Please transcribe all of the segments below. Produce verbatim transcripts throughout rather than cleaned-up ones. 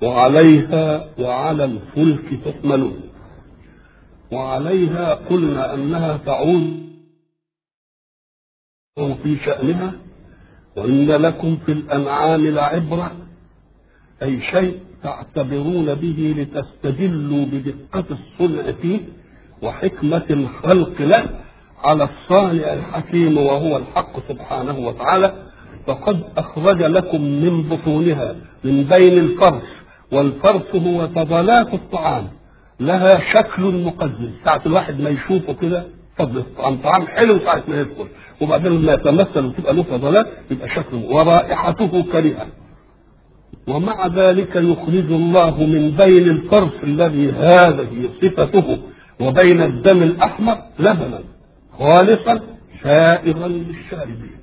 وعليها وعلى الفلك تحملون. وعليها قلنا أنها تعود في شأنها، وإن لكم في الأنعام لعبرة، أي شيء تعتبرون به لتستدلوا بدقة الصنع فيه وحكمة الخلق له على الصانع الحكيم وهو الحق سبحانه وتعالى. فقد أخرج لكم من بطونها من بين الفرث، والفرث هو فضلات الطعام لها شكل مقزز، ساعة الواحد ما يشوفه كده فضل الطعام طعام حلو ساعة ما يدخل، وبعدين لما يتمثل وتبقى له فضلات يبقى شكله ورائحته كريهة. ومع ذلك يخرج الله من بين الفرث الذي هذه صفته وبين الدم الأحمر لبنا خالصا سائغا للشاربين،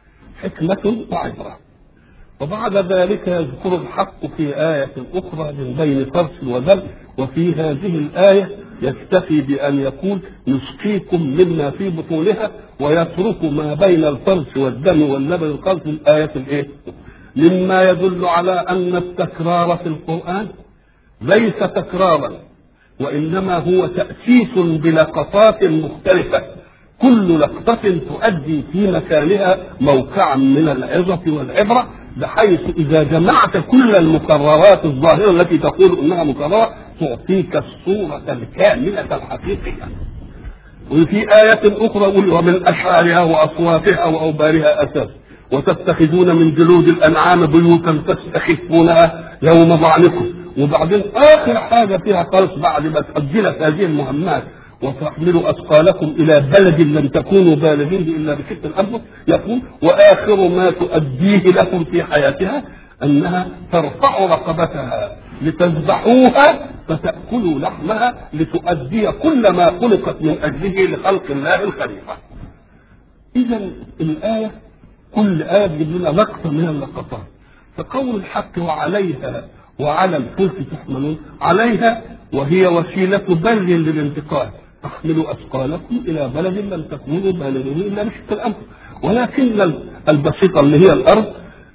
حكمة وعبرة. وبعد ذلك يذكر الحق في آية أخرى من بين فرث ودم، وفي هذه الآية يكتفي بأن يقول نسقيكم مما في بطونها، ويترك ما بين الفرث والدم واللبن الخالص في الآية الإيه؟ مما يدل على أن التكرار في القرآن ليس تكرارا، وإنما هو تأسيس بلقطات مختلفة، كل لقطة تؤدي في مكانها موقعا من العظة والعبرة، بحيث إذا جمعت كل المكررات الظاهرة التي تقول إنها مكررة تعطيك الصورة الكاملة الحقيقية. وفي آية أخرى يقول ومن أشعارها وأصواتها وأوبارها أساس، وتتخذون من جلود الأنعام بيوتا تستخفونها يوم ظعنكم. وبعدين آخر حاجة فيها خالص بعد ما تأجلت هذه المهمات وتحملوا أثقالكم إلى بلد لم تكونوا بالغين إلا بشق الأنفس، يقول وآخر ما تؤديه لكم في حياتها أنها ترفع رقبتها لتذبحوها فتأكلوا لحمها لتؤدي كل ما خلقت من أجله لخلق الله الخليفة. إذا الآية كل آية تجيب لنا لقطة من اللقطات. فقول الحق وعليها وعلى الفلك تحملون، عليها وهي وسيلة بر للانتقال، تحملوا أثقالكم إلى بلد لم تكونوا بالغين إلا بشق الأنفس، ولكن البسيطة اللي هي الأرض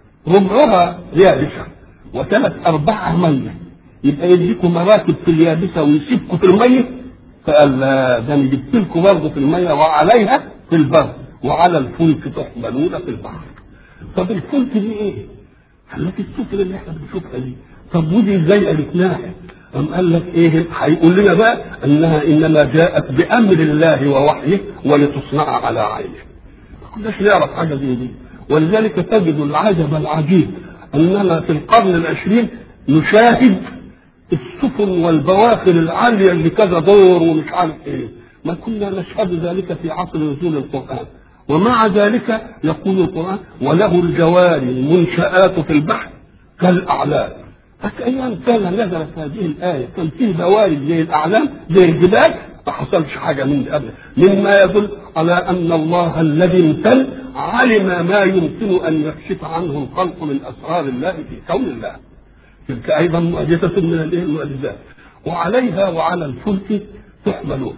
ربعها يابسة وثلاث أرباعها مية، يبقى يديكم مراكب في اليابسة ويسيبكم في المية. فقال لا، ده أنا جبت لكم برضه في المية وعليها في البر وعلى الفلك تحملون في البحر. طب الفلك دي إيه؟ التي السفن اللي احنا بنشوفها دي، طب ودي ازاي قالتناها؟ أم قال لك ايه؟ هيقول لنا بقى انها انما جاءت بامر الله ووحيه ولتصنع على عينه. ما كناش نعرف حاجه زي دي، ولذلك تجد العجب العجيب اننا في القرن العشرين نشاهد السفن والبواخر العاليه اللي كذا دور ومش عارف ايه، ما كنا نشهد ذلك في عصر نزول القران. ومع ذلك يقول القرآن وله الجوار المنشآت في البحر كالأعلام. فأيام كان نزلت هذه الآية كان فيه بوارد زي الأعلام زي الجبال، ما حصلش حاجة من قبل، مما يدل على أن الله الذي امتن علم ما يمكن أن يكشف عنه الخلق من أسرار الله في كون الله. تلك أيضا معجزة من المعجزات. وعليها وعلى الفلك تحملون.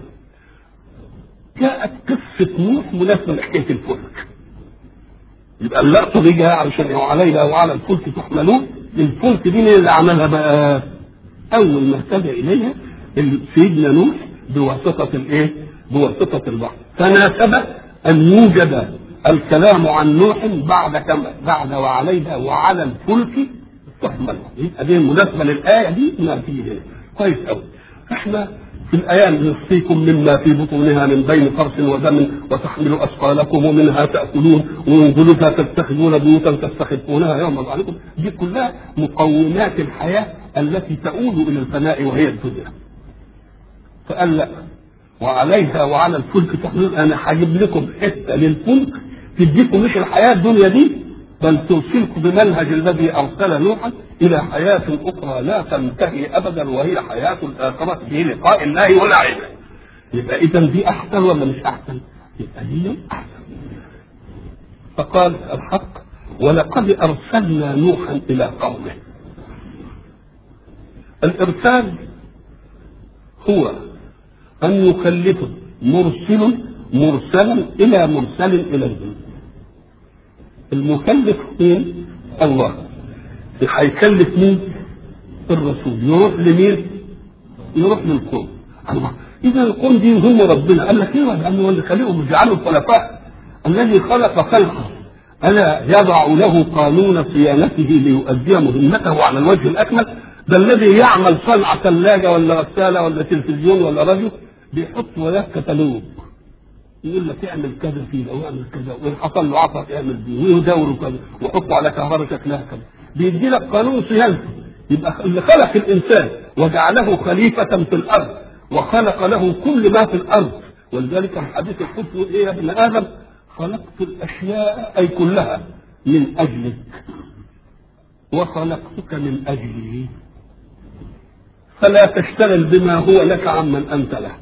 جاءت قصة نوح مناسبة لحكاية الفلك، يبقى اللقطة دي جاء علشان عليها وعلى الفلك تحملون. الفلك دي اللي عملها بقى أول ما اهتدى إليها سيدنا نوح بواسطة الإيه؟ بواسطة البحر. فناسب أن يوجد الكلام عن نوح بعد كما بعد وعليها وعلى الفلك تحملون. يبقى دي المناسبة للآية دي ما تيجي هنا كويس أوي. إحنا في الآيات نسقيكم مما في بطونها من بين فرث ودم وتحملوا أثقالكم ومنها تأكلون ومن جلودها تتخذون بيوتا تستخفونها يوم ظعنكم. دي كلها مقومات الحياة التي تؤول إلى الفناء وهي الدنيا. فقال لا وعليها وعلى الفلك تحملون، أنا هجيب لكم حتة للفلك تديكم مش الحياة الدنيا دي، بل توصلكم بمنهج الذي أرسل نوحا إلى حياة أخرى لا تنتهي أبدا، وهي حياة الآخرة في لقاء الله ونعيمه. يبقى إذا دي أحسن ولا مش أحسن؟ يبقى دي أحسن. فقال الحق ولقد أرسلنا نوحا إلى قومه. الإرسال هو أن يكلف مرسل مرسلا إلى مرسل إليه. المكلف مين؟ الله. هيكلف مين؟ الرسول يروح لمين؟ يروح للقوم. الله، اذا القوم دي هم ربنا قال لك ايه؟ لانه اللي خلقهم يجعلوا الخلفاء. الذي خلق خلقه الا يضع له قانون صيانته ليؤدي مهمته على الوجه الاكمل؟ ده الذي يعمل صنع ثلاجه ولا غساله ولا تلفزيون ولا راديو بيحط وياه كتالوج، يقول لك اعمل كذا فيه او اعمل كذا، وان حصل له عطر اعمل دي، ويدور كذا ويحطه على كهرباء شكلها كذا، بيدي لك قانون صيانته. يبقى اللي خلق الانسان وجعله خليفه في الارض وخلق له كل ما في الارض. ولذلك الحديث القدسي يقول ايه يا ابن ادم؟ خلقت الاشياء اي كلها من اجلك وخلقتك من اجلي، فلا تشتغل بما هو لك عمن انت له.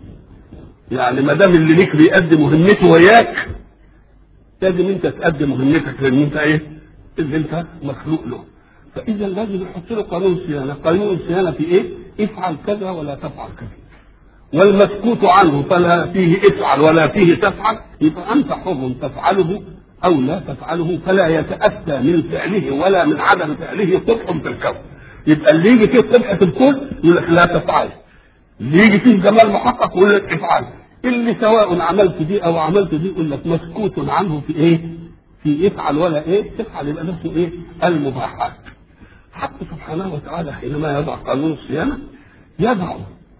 يعني ما دام اللي ليك بيأدي مهمته وياك، لازم انت تأدي مهمتك، لان انت ايه؟ اللي انت مخلوق له. فاذا لازم يحط له قانون صيانه. قانون الصيانه في ايه؟ افعل كذا ولا تفعل كذا. والمسكوت عنه فلا فيه افعل ولا فيه تفعل، يبقى انت حر تفعله او لا تفعله، فلا يتأتى من فعله ولا من عدم فعله قبح في الكون. يبقى اللي يجي فيه قبح في الكون يقول لك لا تفعل، اللي يجي فيه جمال محقق يقول لك افعل، اللي سواء عملت دي او عملت دي يقول لك مسكوت عنه في ايه؟ في افعل ولا ايه تفعل، يبقى نفسه ايه؟ المباحات. حتى سبحانه وتعالى حينما يضع قانون الصيانه يضع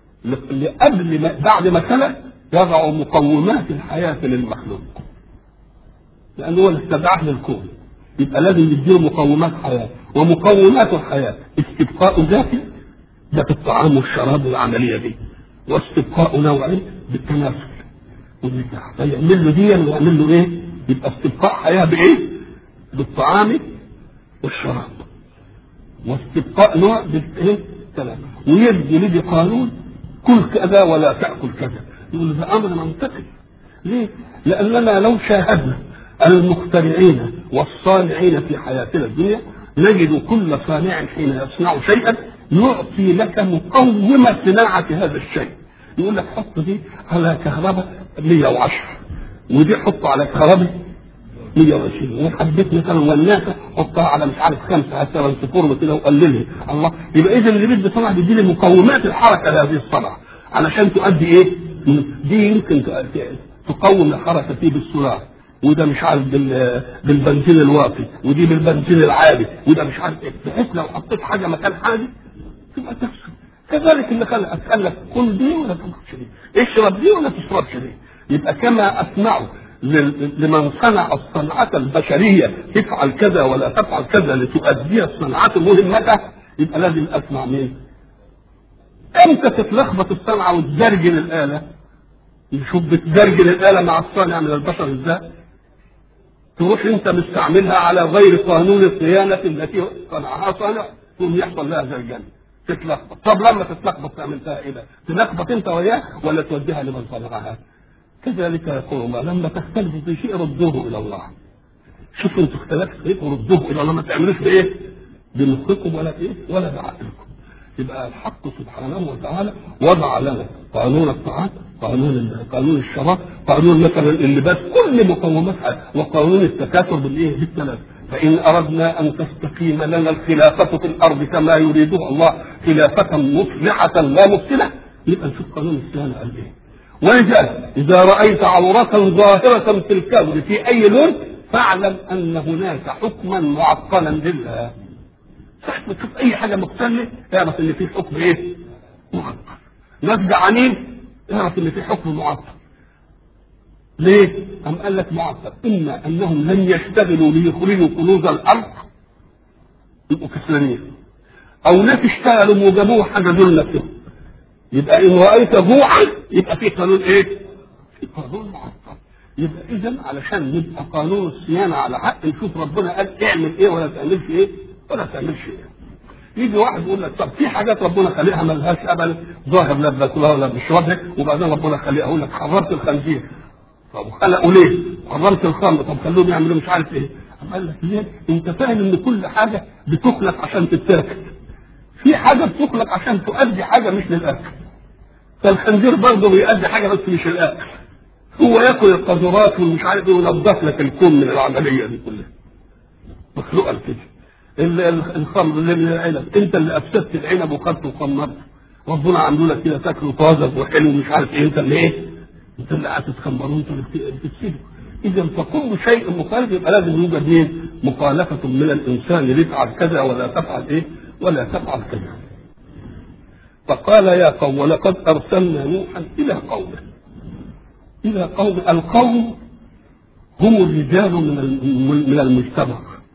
قبل ما بعد ما خلق يضع مقومات الحياه للمخلوق، لانه هو اللي استدعاه للكون، يبقى لازم يديله مقومات حياه. ومقومات الحياه استبقاء ذاتي ده في الطعام والشراب والعمليه دي، واستبقاء نوعي بالتناسل، فيعمل له دي ويعمل له ايه؟ يبقى استبقاء حياه بايه؟ بالطعام والشراب، واستبقاء نوع بالايه؟ الكلام. ويبدي لدي قانون كل كذا ولا تاكل كذا، يقول ده امر منطقي. ليه؟ لاننا لو شاهدنا المخترعين والصانعين في حياتنا الدنيا نجد كل صانع حين يصنع شيئا يعطي لك مقومة صناعة هذا الشيء. يقول لك حط دي على كهرباء مية وعشرة، ودي حط على كهرباء مية وعشرين، وحبيت مثلا والناسة حطها على مش عارف خمسة حتى الفورم كده وقللها. الله، يبقى إذا اللي بده صنع بيدي لي مقومات الحركة لهذه الصنعة علشان تؤدي إيه؟ دي يمكن تقوم الحركة فيه بالسولار، وده مش عارف بالبنزين الواطي، ودي بالبنزين العالي، وده مش عارف ايه، بحيث لو حطيت حاجه مكان حاجه تبقى تفسد. كذلك اللي خلق قال لك كل دي ولا تاكلش دي، اشرب دي ولا تشربش دي. يبقى كما اسمعوا لمن صنع الصنعه البشريه تفعل كذا ولا تفعل كذا لتؤدي الصنعه مهمتها، يبقى لازم اسمع مين؟ امتى تتلخبط الصنعه وتزرجن الاله؟ نشوف بتزرجن الاله مع الصانع من البشر ازاي؟ تروح انت مستعملها على غير قانون الصيانه التي صنعها صانع، ثم يحصل لها زرجنه تتلخبط. طب لما تتلخبط تعمل فيها ايه؟ تلخبط انت وياه ولا توديها لمن صنعها؟ كذلك يقول الله لما تختلفوا في شيء ردوه الى الله. شوفوا انتوا اختلفتوا ايه وردوه الى الله، ما تعملوش بايه؟ بمخكم ولا ايه؟ ولا بعقلكم. يبقى الحق سبحانه وتعالى وضع لنا قانون الطعام، قانون قانون الشراب، قانون مثلا اللباس، كل مقوماتها، وقانون التكاثر بالايه؟ بالثلاث. فان اردنا ان تستقيم لنا الخلافه في الارض كما يريدها الله خلافه مصلحه لا مفسده، يبقى نشوف قانون الصيانه قال ايه. ولذلك اذا رايت عورات ظاهره في الكون في اي لون فاعلم ان هناك حكما معطلا لله. صح، بتشوف اي حاجه مختلفه اعرف ان في حكم ايه؟ معطل. ناس جعانين اعرف ان في حكم معطل. ليه؟ أم قال لك معطل اما انهم لن يشتغلوا ليخرجوا كنوز الارض يبقوا كسلانين، او ناس اشتغلوا وجابوه حاجه دول نفسهم. يبقى ان رايت جوعا يبقى في قانون ايه؟ في قانون معطل. يبقى اذا علشان يبقى قانون الصيانه على حق نشوف ربنا قال اعمل ايه ولا تعملش ايه ولا تعملش ايه. يجي واحد يقول لك طب في حاجات ربنا خلقها ما لهاش ابدا ظاهر لا باكلها ولا بشربها، وبعدين ربنا خلقها يقول لك حرمت الخنزير. طب خلقوا ليه؟ حرمت الخمر، طب خلوهم يعملوا مش عارف ايه. قال لك ليه؟ انت فاهم ان كل حاجه بتخلق عشان تتاكل. في حاجه بتخلق عشان تؤدي حاجه مش للاكل. فالخنزير برضه بيؤدي حاجه بس مش الاكل. هو ياكل القذورات ومش عارف ايه وينظف لك الكون من العمليه دي كلها. مخلوقه كده. الخمر اللي من العنب، انت اللي افسدت العنب وخدته وخمرته، ربنا عامله لك كده تاكله طازج وحلو ومش عارف ايه، انت اللي ايه؟ انت اللي قاعد تتخمره وانت اللي بتفسده. اذا فكل شيء مخالف يبقى لازم يوجد مين؟ مخالفه من الانسان ليفعل كذا ولا تفعل ايه؟ ولا تفعل كذا. فقال يا قوم ولقد ارسلنا نوحا الى قومه. الى قوم، القوم هم الرجال من من المجتمع،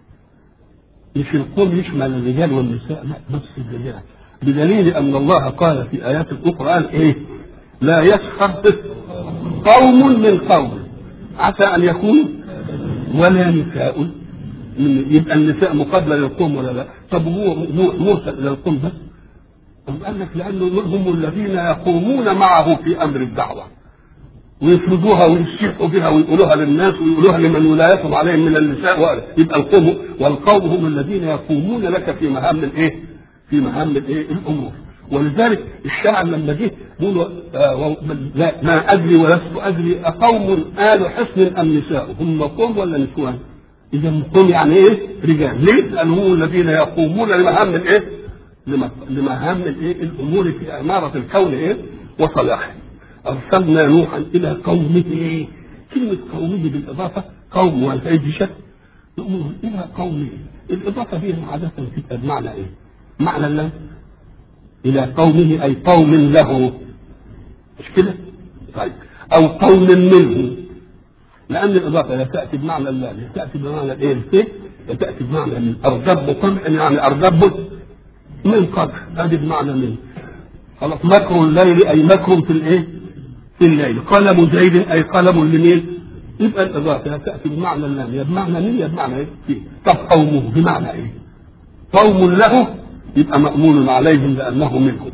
مش القوم يشمل الرجال والنساء، لا بس الرجال، بدليل ان الله قال في ايات اخرى قال ايه؟ لا يسخر قوم من قوم عسى ان يكونوا ولا نساء من، يبقى النساء مقابله للقوم ولا لا؟ طب هو موسى الى القوم بس؟ طب قال لك لانه هم الذين يقومون معه في امر الدعوه ويفرضوها ويشيحوا بها ويقولوها للناس ويقولوها لمن ولايتهم عليهم من النساء، يبقى القوم، والقوم هم الذين يقومون لك في مهام الايه؟ في مهام الايه؟ الامور. ولذلك الشاعر لما جه يقول آه ما ادري ولست ادري اقوم آل حصن ام نساء، هم قوم ولا نسوان؟ اذا قوم يعني ايه؟ رجال. ليه؟ لان هم الذين يقومون لمهام الايه؟ لمهام الايه؟ الامور في عماره الكون ايه؟ وصلاحه. أرسلنا نوحا إلى قومه. كلمة قومه بالإضافة قوم والفعل شك نقول إلى قومه. الإضافة دي عادة تبقى بمعنى إيه؟ معنى الله إلى قومه أي قوم له، مش كده؟ طيب أو قوم منه، لأن الإضافة لا تأتي بمعنى الله، لا تأتي بمعنى الإيه؟ الفعل، لا تأتي بمعنى من أرغب طبعا، يعني أرغب من قبل، هذه بمعنى منه. خلاص مكر الليل أي مكر في الإيه؟ في الليل. قلم زيد اي قلم لمين؟ يبقى الاضافه تاتي بمعنى اللام، يا بمعنى مين يا بمعنى ايه؟ فيه. طب قومه بمعنى ايه؟ قوم له يبقى مامون عليهم لانه منهم،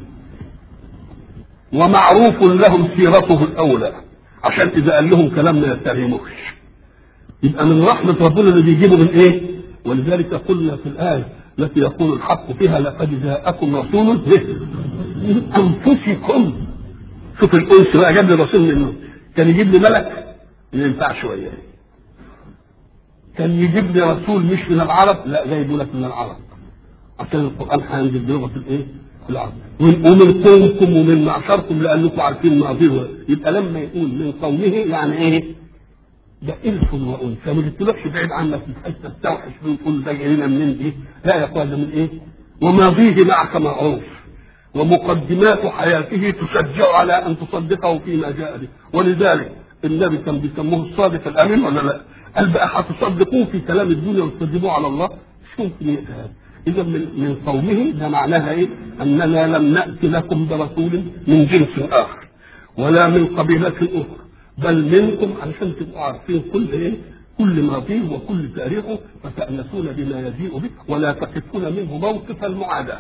ومعروف لهم سيرته الاولى، عشان اذا قال لهم كلام ما يتهموش. يبقى من رحمه ربنا اللي بيجيبه من ايه؟ ولذلك قلنا في الايه التي يقول الحق فيها لقد جاءكم رسول من انفسكم. شوف الانس بقى، جاب لي رسول منه، كان يجيب لي ملك ما ينفعش شويه، كان يجيب لي رسول مش من العرب، لا جايبه لك من العرب عشان القران هينزل بلغه الايه؟ العرب. ومن قومكم ومن معشركم لانكم عارفين ماضيه. يبقى لما يقول من قومه يعني ايه؟ ده الف وانثى، ما جبتلكش بعيد عنك بحيث تستوحش وتقول ده جاينا منين دي، لا يقال ده من ايه؟ وماضيه معك معروف، ومقدمات حياته تشجع على ان تصدقه فيما جاء به. ولذلك النبي كان بيسموه الصادق الامين ولا لا؟ قال بقى هتصدقوه في كلام الدنيا وتكذبوه على الله؟ مش ممكن يقال. اذا من, من قومه ده معناها ايه؟ اننا لم ناتي لكم برسول من جنس اخر ولا من قبيله اخرى، بل منكم علشان تبقوا عارفين كل ايه؟ كل ماضيه وكل تاريخه، فتأنسون بما يجيء به ولا تقفون منه موقف المعاداه.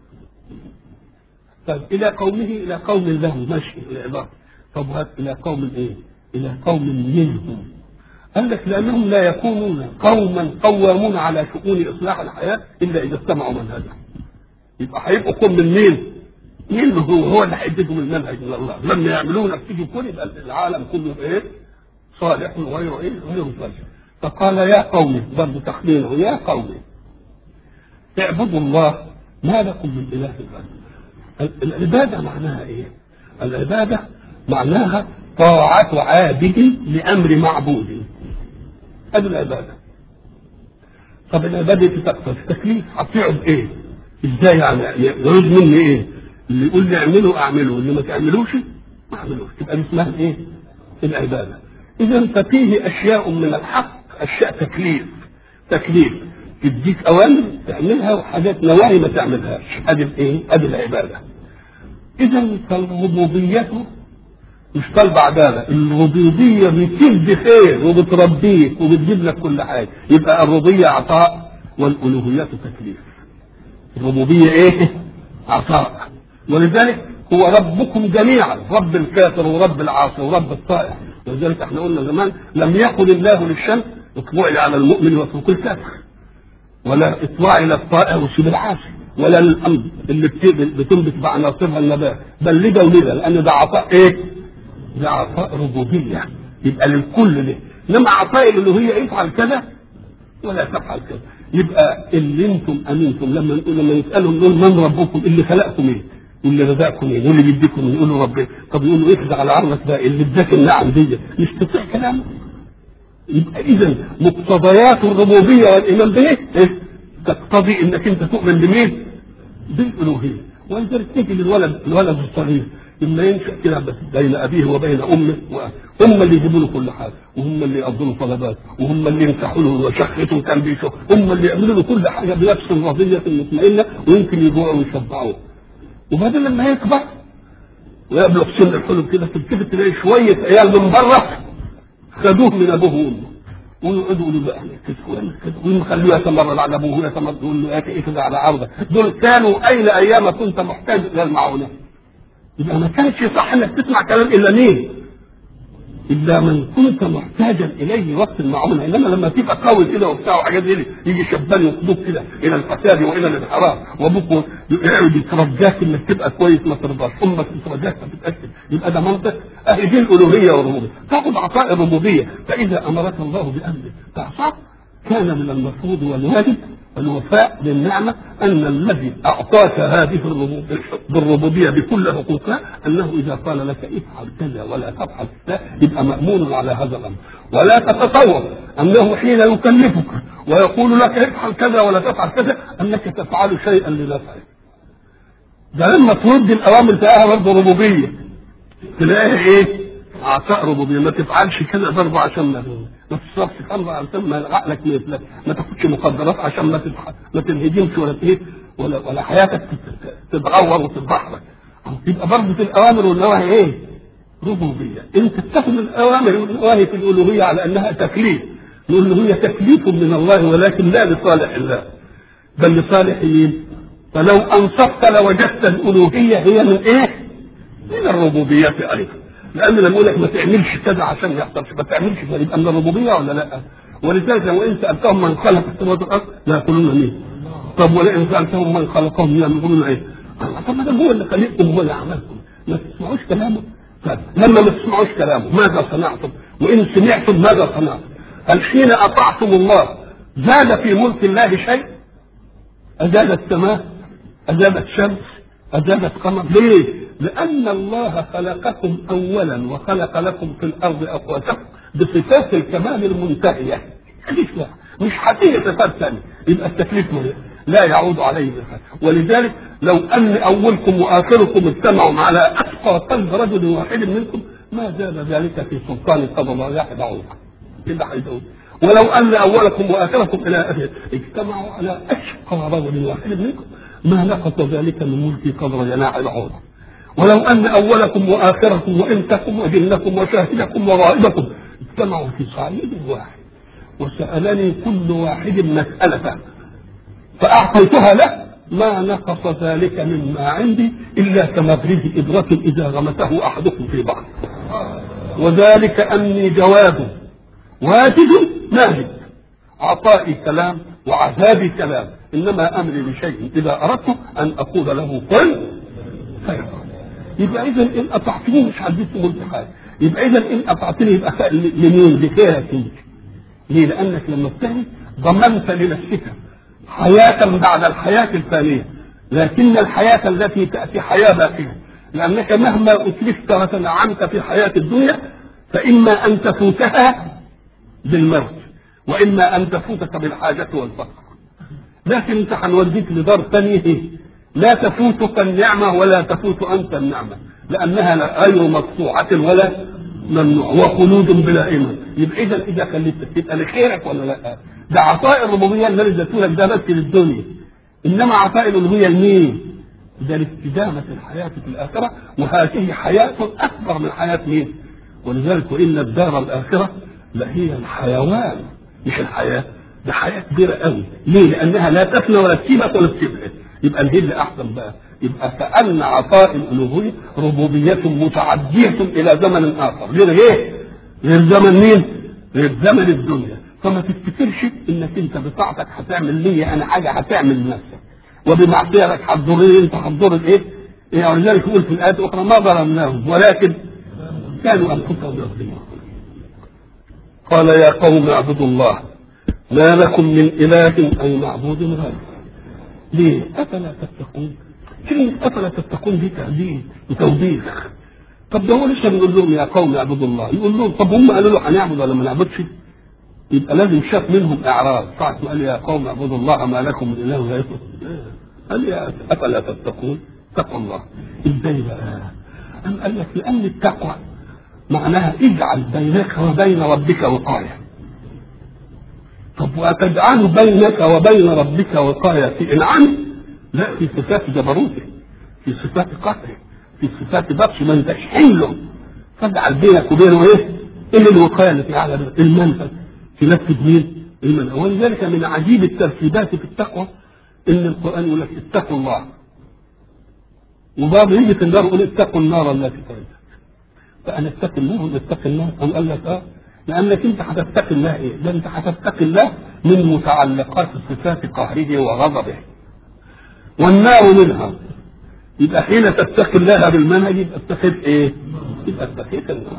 طب الى قومه الى قوم له ماشي الاضافه. طب هات الى قوم ايه؟ الى قوم منهم. قال لك لانهم لا يكونون قوما قوامون على شؤون اصلاح الحياه الا اذا استمعوا منهجه. يبقى هيبقوا قوم من مين؟ مين هو؟ هو اللي هيديهم المنهج من الله. لما يعملوه نفسه كل يبقى العالم كله ايه؟ صالح وغيره ايه؟ غير صالح. فقال يا قوم، برضه تخمينه يا قوم اعبدوا الله ما لكم من اله غيره. العبادة معناها ايه؟ العبادة معناها طاعة عابد لأمر معبود. هذه العبادة. طب العبادة تقتضي تكليف، هتطيعه بايه؟ ازاي يعني؟ يريد مني ايه؟ اللي يقول لي اعمله اعمله، اللي ما تعملوش ما اعملوش. تبقى اسمها ايه؟ العبادة. اذا ففيه اشياء من الحق، اشياء تكليف تكليف تديك اوامر تعملها وحاجات نواهي ما تعملهاش. ادي الايه؟ ادي العباده. اذا فالربوبيه مش طالبه عداله، الربوبيه بتدي خير وبتربيك وبتجيب لك كل حاجه. يبقى الربوبيه عطاء والالوهيه تكليف. الربوبيه ايه؟ عطاء. ولذلك هو ربكم جميعا، رب الكافر ورب العاصي ورب الطائع. ولذلك احنا قلنا زمان لم يقل الله للشمس اطلعي على المؤمن واترك الكافر، ولا اطلعي الى الطائع وسيب العاصي، ولا الامر اللي بتنبت بعناصرها النبات، بل لده ولده، لان ده عطاء ايه؟ ده عطاء ربوبيه. يبقى للكل ده. انما عطاء الالوهيه افعل كذا ولا تفعل كذا. يبقى اللي انتم امنتم لما نقول لما يسالوا نقول من ربكم اللي خلقكم ايه واللي رزقكم ايه واللي بيديكم ايه يقولوا ربنا. طب يقولوا اخذ على عرضك بقى اللي اداك النعم دي مش تطيع كلامه. يبقى اذا مقتضيات الربوبيه والايمان به إيه؟ تقتضي انك انت تؤمن بمين؟ بالالوهيه. ولذلك تيجي للولد الولد الصغير لما ينشأ كده بين أبيه وبين أمه هم اللي يجيبوا له كل حاجة وهم اللي يقضوا له طلبات وهم اللي ينكحوا له وشخته كان بيشوف هم اللي يعملوا له كل حاجة بنفس راضية مطمئنة ويمكن يجوعوا ويشبعوه. وبعدين لما يكبر ويبلغ سن الحلم كده تلتفت تلاقي شوية عيال من بره خدوه من أبوه وأمه ويقعدوا يقولوا له احنا كده ويخلوه يتمرد على أبوه ويتمرد يقول له يا كده على عرضك. دول كانوا أين أيام كنت محتاج إلى المعونة. يبقى ما كانش صح انك تسمع كلام الا مين؟ الا من كنت محتاجا اليه وقت المعونه. انما لما تبقى قوي كده وبتاع وحاجات دي يجي شبان يخدوك كده الى الفساد والى الانحراف وابوك يقعد يترجاك انك تبقى كويس ما ترضاش امك تترجاك ما تتاكد. يبقى ده منطق اهل دي الالوهيه والربوبيه. تاخذ عطاء الربوبيه فاذا امرك الله بامر تعصاه كان من المفروض والواجب الوفاء بالنعمة أن الذي أعطاك هذه الربوبية بكل حقوقها أنه إذا قال لك افعل كذا ولا تفعل كذا يبقى مأمون على هذا الأمر. ولا تتصور أنه حين يكلفك ويقول لك افعل كذا ولا تفعل كذا أنك تفعل شيئا لنفعه. ده لما ترد الأوامر تلاقيها برضه ربوبية تلاقيها إيه؟ عطاء ربوبية. ما تفعلش كذا برضه عشان ما ما تشربش خمر عشان ما عقلك ما ما تاخدش مخدرات عشان ما ما تنهدمش ولا ايه ولا ولا حياتك تتغور وتتبحر. يبقى برضه في الاوامر والنواهي ايه؟ ربوبيه. انت تاخد الاوامر والنواهي في الالوهيه على انها تكليف. نقول له هي تكليف من الله ولكن لا لصالح الله بل لصالح مين؟ فلو انصفت لوجدت الالوهيه هي من ايه؟ من الربوبيه ايضا. لأن لما يقول لك ما تعملش كذا عشان يحصل ما تعملش كذا يبقى من الربوبية ولا لا؟ ولذلك لو أنت سألتهم من خلق السماوات والأرض لا يقولون مين؟ طب ولئن سألتهم من خلقهم يقولون إيه؟ طب ما ده هو اللي خلقكم هو اللي عملكم ما تسمعوش كلامه. طب لما ما تسمعوش كلامه ماذا صنعتم؟ وإن سمعتم ماذا صنعتم؟ هل حين أطعتم الله زاد في ملك الله شيء؟ أزاد السماء؟ أزاد الشمس؟ أزاد القمر؟ ليه؟ لأن الله خلقكم أولا وخلق لكم في الأرض أقواتكم بصفات الكمال المنتهية. مش حقيقة صفات ثانية. يبقى التكليف لا يعود عليه بالخير. ولذلك لو أن أولكم وآخركم اجتمعوا على أتقى قلب رجل واحد منكم ما زاد ذلك في سلطان قضى الله واحد عوض كده حيدون. ولو أن أولكم وآخركم إلى آخره اجتمعوا على أشقى رجل واحد منكم ما نقص ذلك من ملك قدر جناح العوض. ولو أن أولكم وآخركم وإنسكم وجنكم وشاهدكم وغائبكم اجتمعوا في صعيد واحد وسألني كل واحد مسألة فأعطيتها له ما نقص ذلك مما عندي إلا كمبرز إبرة إذا غمسه أحدكم في بعض. وذلك أني جواد واجد ماجد عطائي كلام وعذابي كلام. إنما أمري لشيء إذا أردت أن أقول له قل فيقول. يبقى إذا إن أطعتني مش هديت ملك حاجة. يبقى إذا إن أطعتني يبقى لمين؟ بخيرك. ليه؟ لأنك لما بتعمل ضمنت لنفسك حياة بعد الحياة الثانية لكن الحياة التي تأتي حياة باقية. لأنك مهما أتلفت وتنعمت في حياة الدنيا فإما أن تفوتها بالموت وإما أن تفوتك بالحاجة والفقر. لكن أنت هنوديك لدار ثانية لا تفوتك النعمة ولا تفوت أنت النعمة لأنها غير مقطوعة ولا ممنوع وخلود بلا إيمان. يبقى إذا إذا خليتك تبقى لخيرك ولا لا؟ ده عطاء الربوبية الذي اديته لك ده بس للدنيا. إنما عطاء الألوهية لمين؟ ده لاستدامة الحياة في الآخرة وهذه حياة أكبر من حياة مين؟ ولذلك وإن الدار الآخرة لهي الحيوان مش الحياة. ده حياة كبيرة قوي. ليه؟ لأنها لا تفنى ولا تسيبك ولا تسيبك. يبقى الهل أحسن بقى. يبقى كأن عطاء الألوهية ربوبية متعدية إلى زمن آخر غير إيه؟ غير زمن مين؟ غير زمن الدنيا. فما تفتكرش إنك أنت بطاعتك هتعمل لي أنا حاجة هتعمل لنفسك وبمعصيتك هتضرني أنت هتضر الإيه؟ يعني ولذلك يقول في الآيات الأخرى ما ظلمناهم ولكن كانوا أنفسهم يظلمون. قال يا قوم اعبدوا الله ما لكم من إله أي معبود غيره. ليه؟ أفلا تتقون. كلمة أفلا تتقون دي تهديد وتوبيخ. طب ده هو لسه بيقول لهم يا قوم اعبدوا الله، يقول لهم طب هم قالوا له هنعبد ولا ما نعبدش؟ يبقى لازم شاف منهم إعراض. ساعة ما قال يا قوم اعبدوا الله ما لكم من إله غيره، قال يا أفلا تتقون، اتقوا الله. إزاي بقى؟ أم قال لك لأن التقوى معناها اجعل بينك وبين ربك وقاية. طب وتجعل بينك وبين ربك وقاية في إنعام؟ لا، في صفات جبروته، في صفات قهره، في صفات بطش ما انتش حمله. فاجعل بينك وبينه ايه؟ ايه الوقاية التي على المنفذ في نفس مين؟ المنفذ. ولذلك من عجيب الترتيبات في التقوى ان القرآن يقول لك اتقوا الله، وبعض يجي في النار يقول اتقوا النار التي تريد. فأنا اتقي الله ولا اتقي النار؟ أم قال لك اه، لأنك أنت هتتقي الله إيه؟ ده أنت هتتقي الله من متعلقات صفات قهره وغضبه، والنار منها. يبقى حين تتقي الله بالمنهج يبقى اتقيت إيه؟ يبقى اتقيت النار.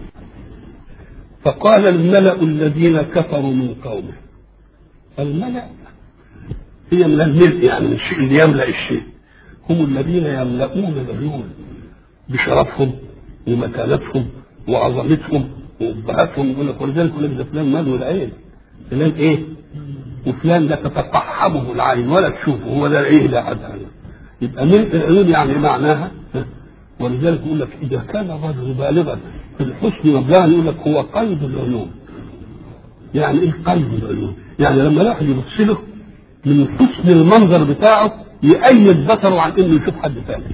فقال الملأ الذين كفروا من قومه. الملأ هي من الملء، يعني من الشيء اللي يملأ الشيء، هم الذين يملؤون العيون بشرفهم ومكانتهم وعظمتهم وابهاتهم. يقول لك ولذلك يقول لك ده فلان مال العين، فلان ايه؟ وفلان ده تتقحمه العين ولا تشوفه، هو ده ايه ده حد. يبقى ملء العيون يعني معناها. ولذلك يقول لك اذا كان الرجل بالغا في الحسن مبلغا يقول لك هو قيد العيون. يعني ايه قيد العيون؟ يعني لما الواحد يبص له من حسن المنظر بتاعه يقيد بصره عن انه يشوف حد ثاني.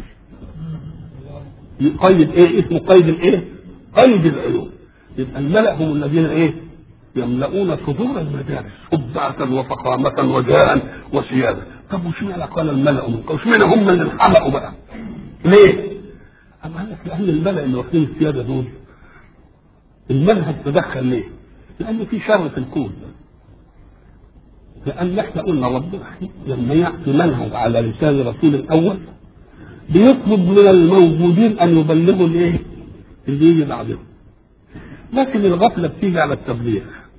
يقيد ايه؟ اسمه قيد الايه؟ قيد العيون. يبقى الملأ هم الذين ايه؟ يملؤون صدور المجالس حبة وفخامة وجاء وسيادة. طب وشمعنى قال الملأ من قوم؟ وشمعنى هم اللي انحمقوا بقى؟ ليه؟ أما قال لك لأن الملأ اللي واخدين السيادة دول المنهج تدخل ليه؟ لأن في شر في الكون. لأن احنا قلنا ربنا لما يأتي منهج على لسان رسول الأول بيطلب من الموجودين أن يبلغوا الايه؟ اللي يجي بعدهم. لكن الغفلة بتيجي على التبليغ.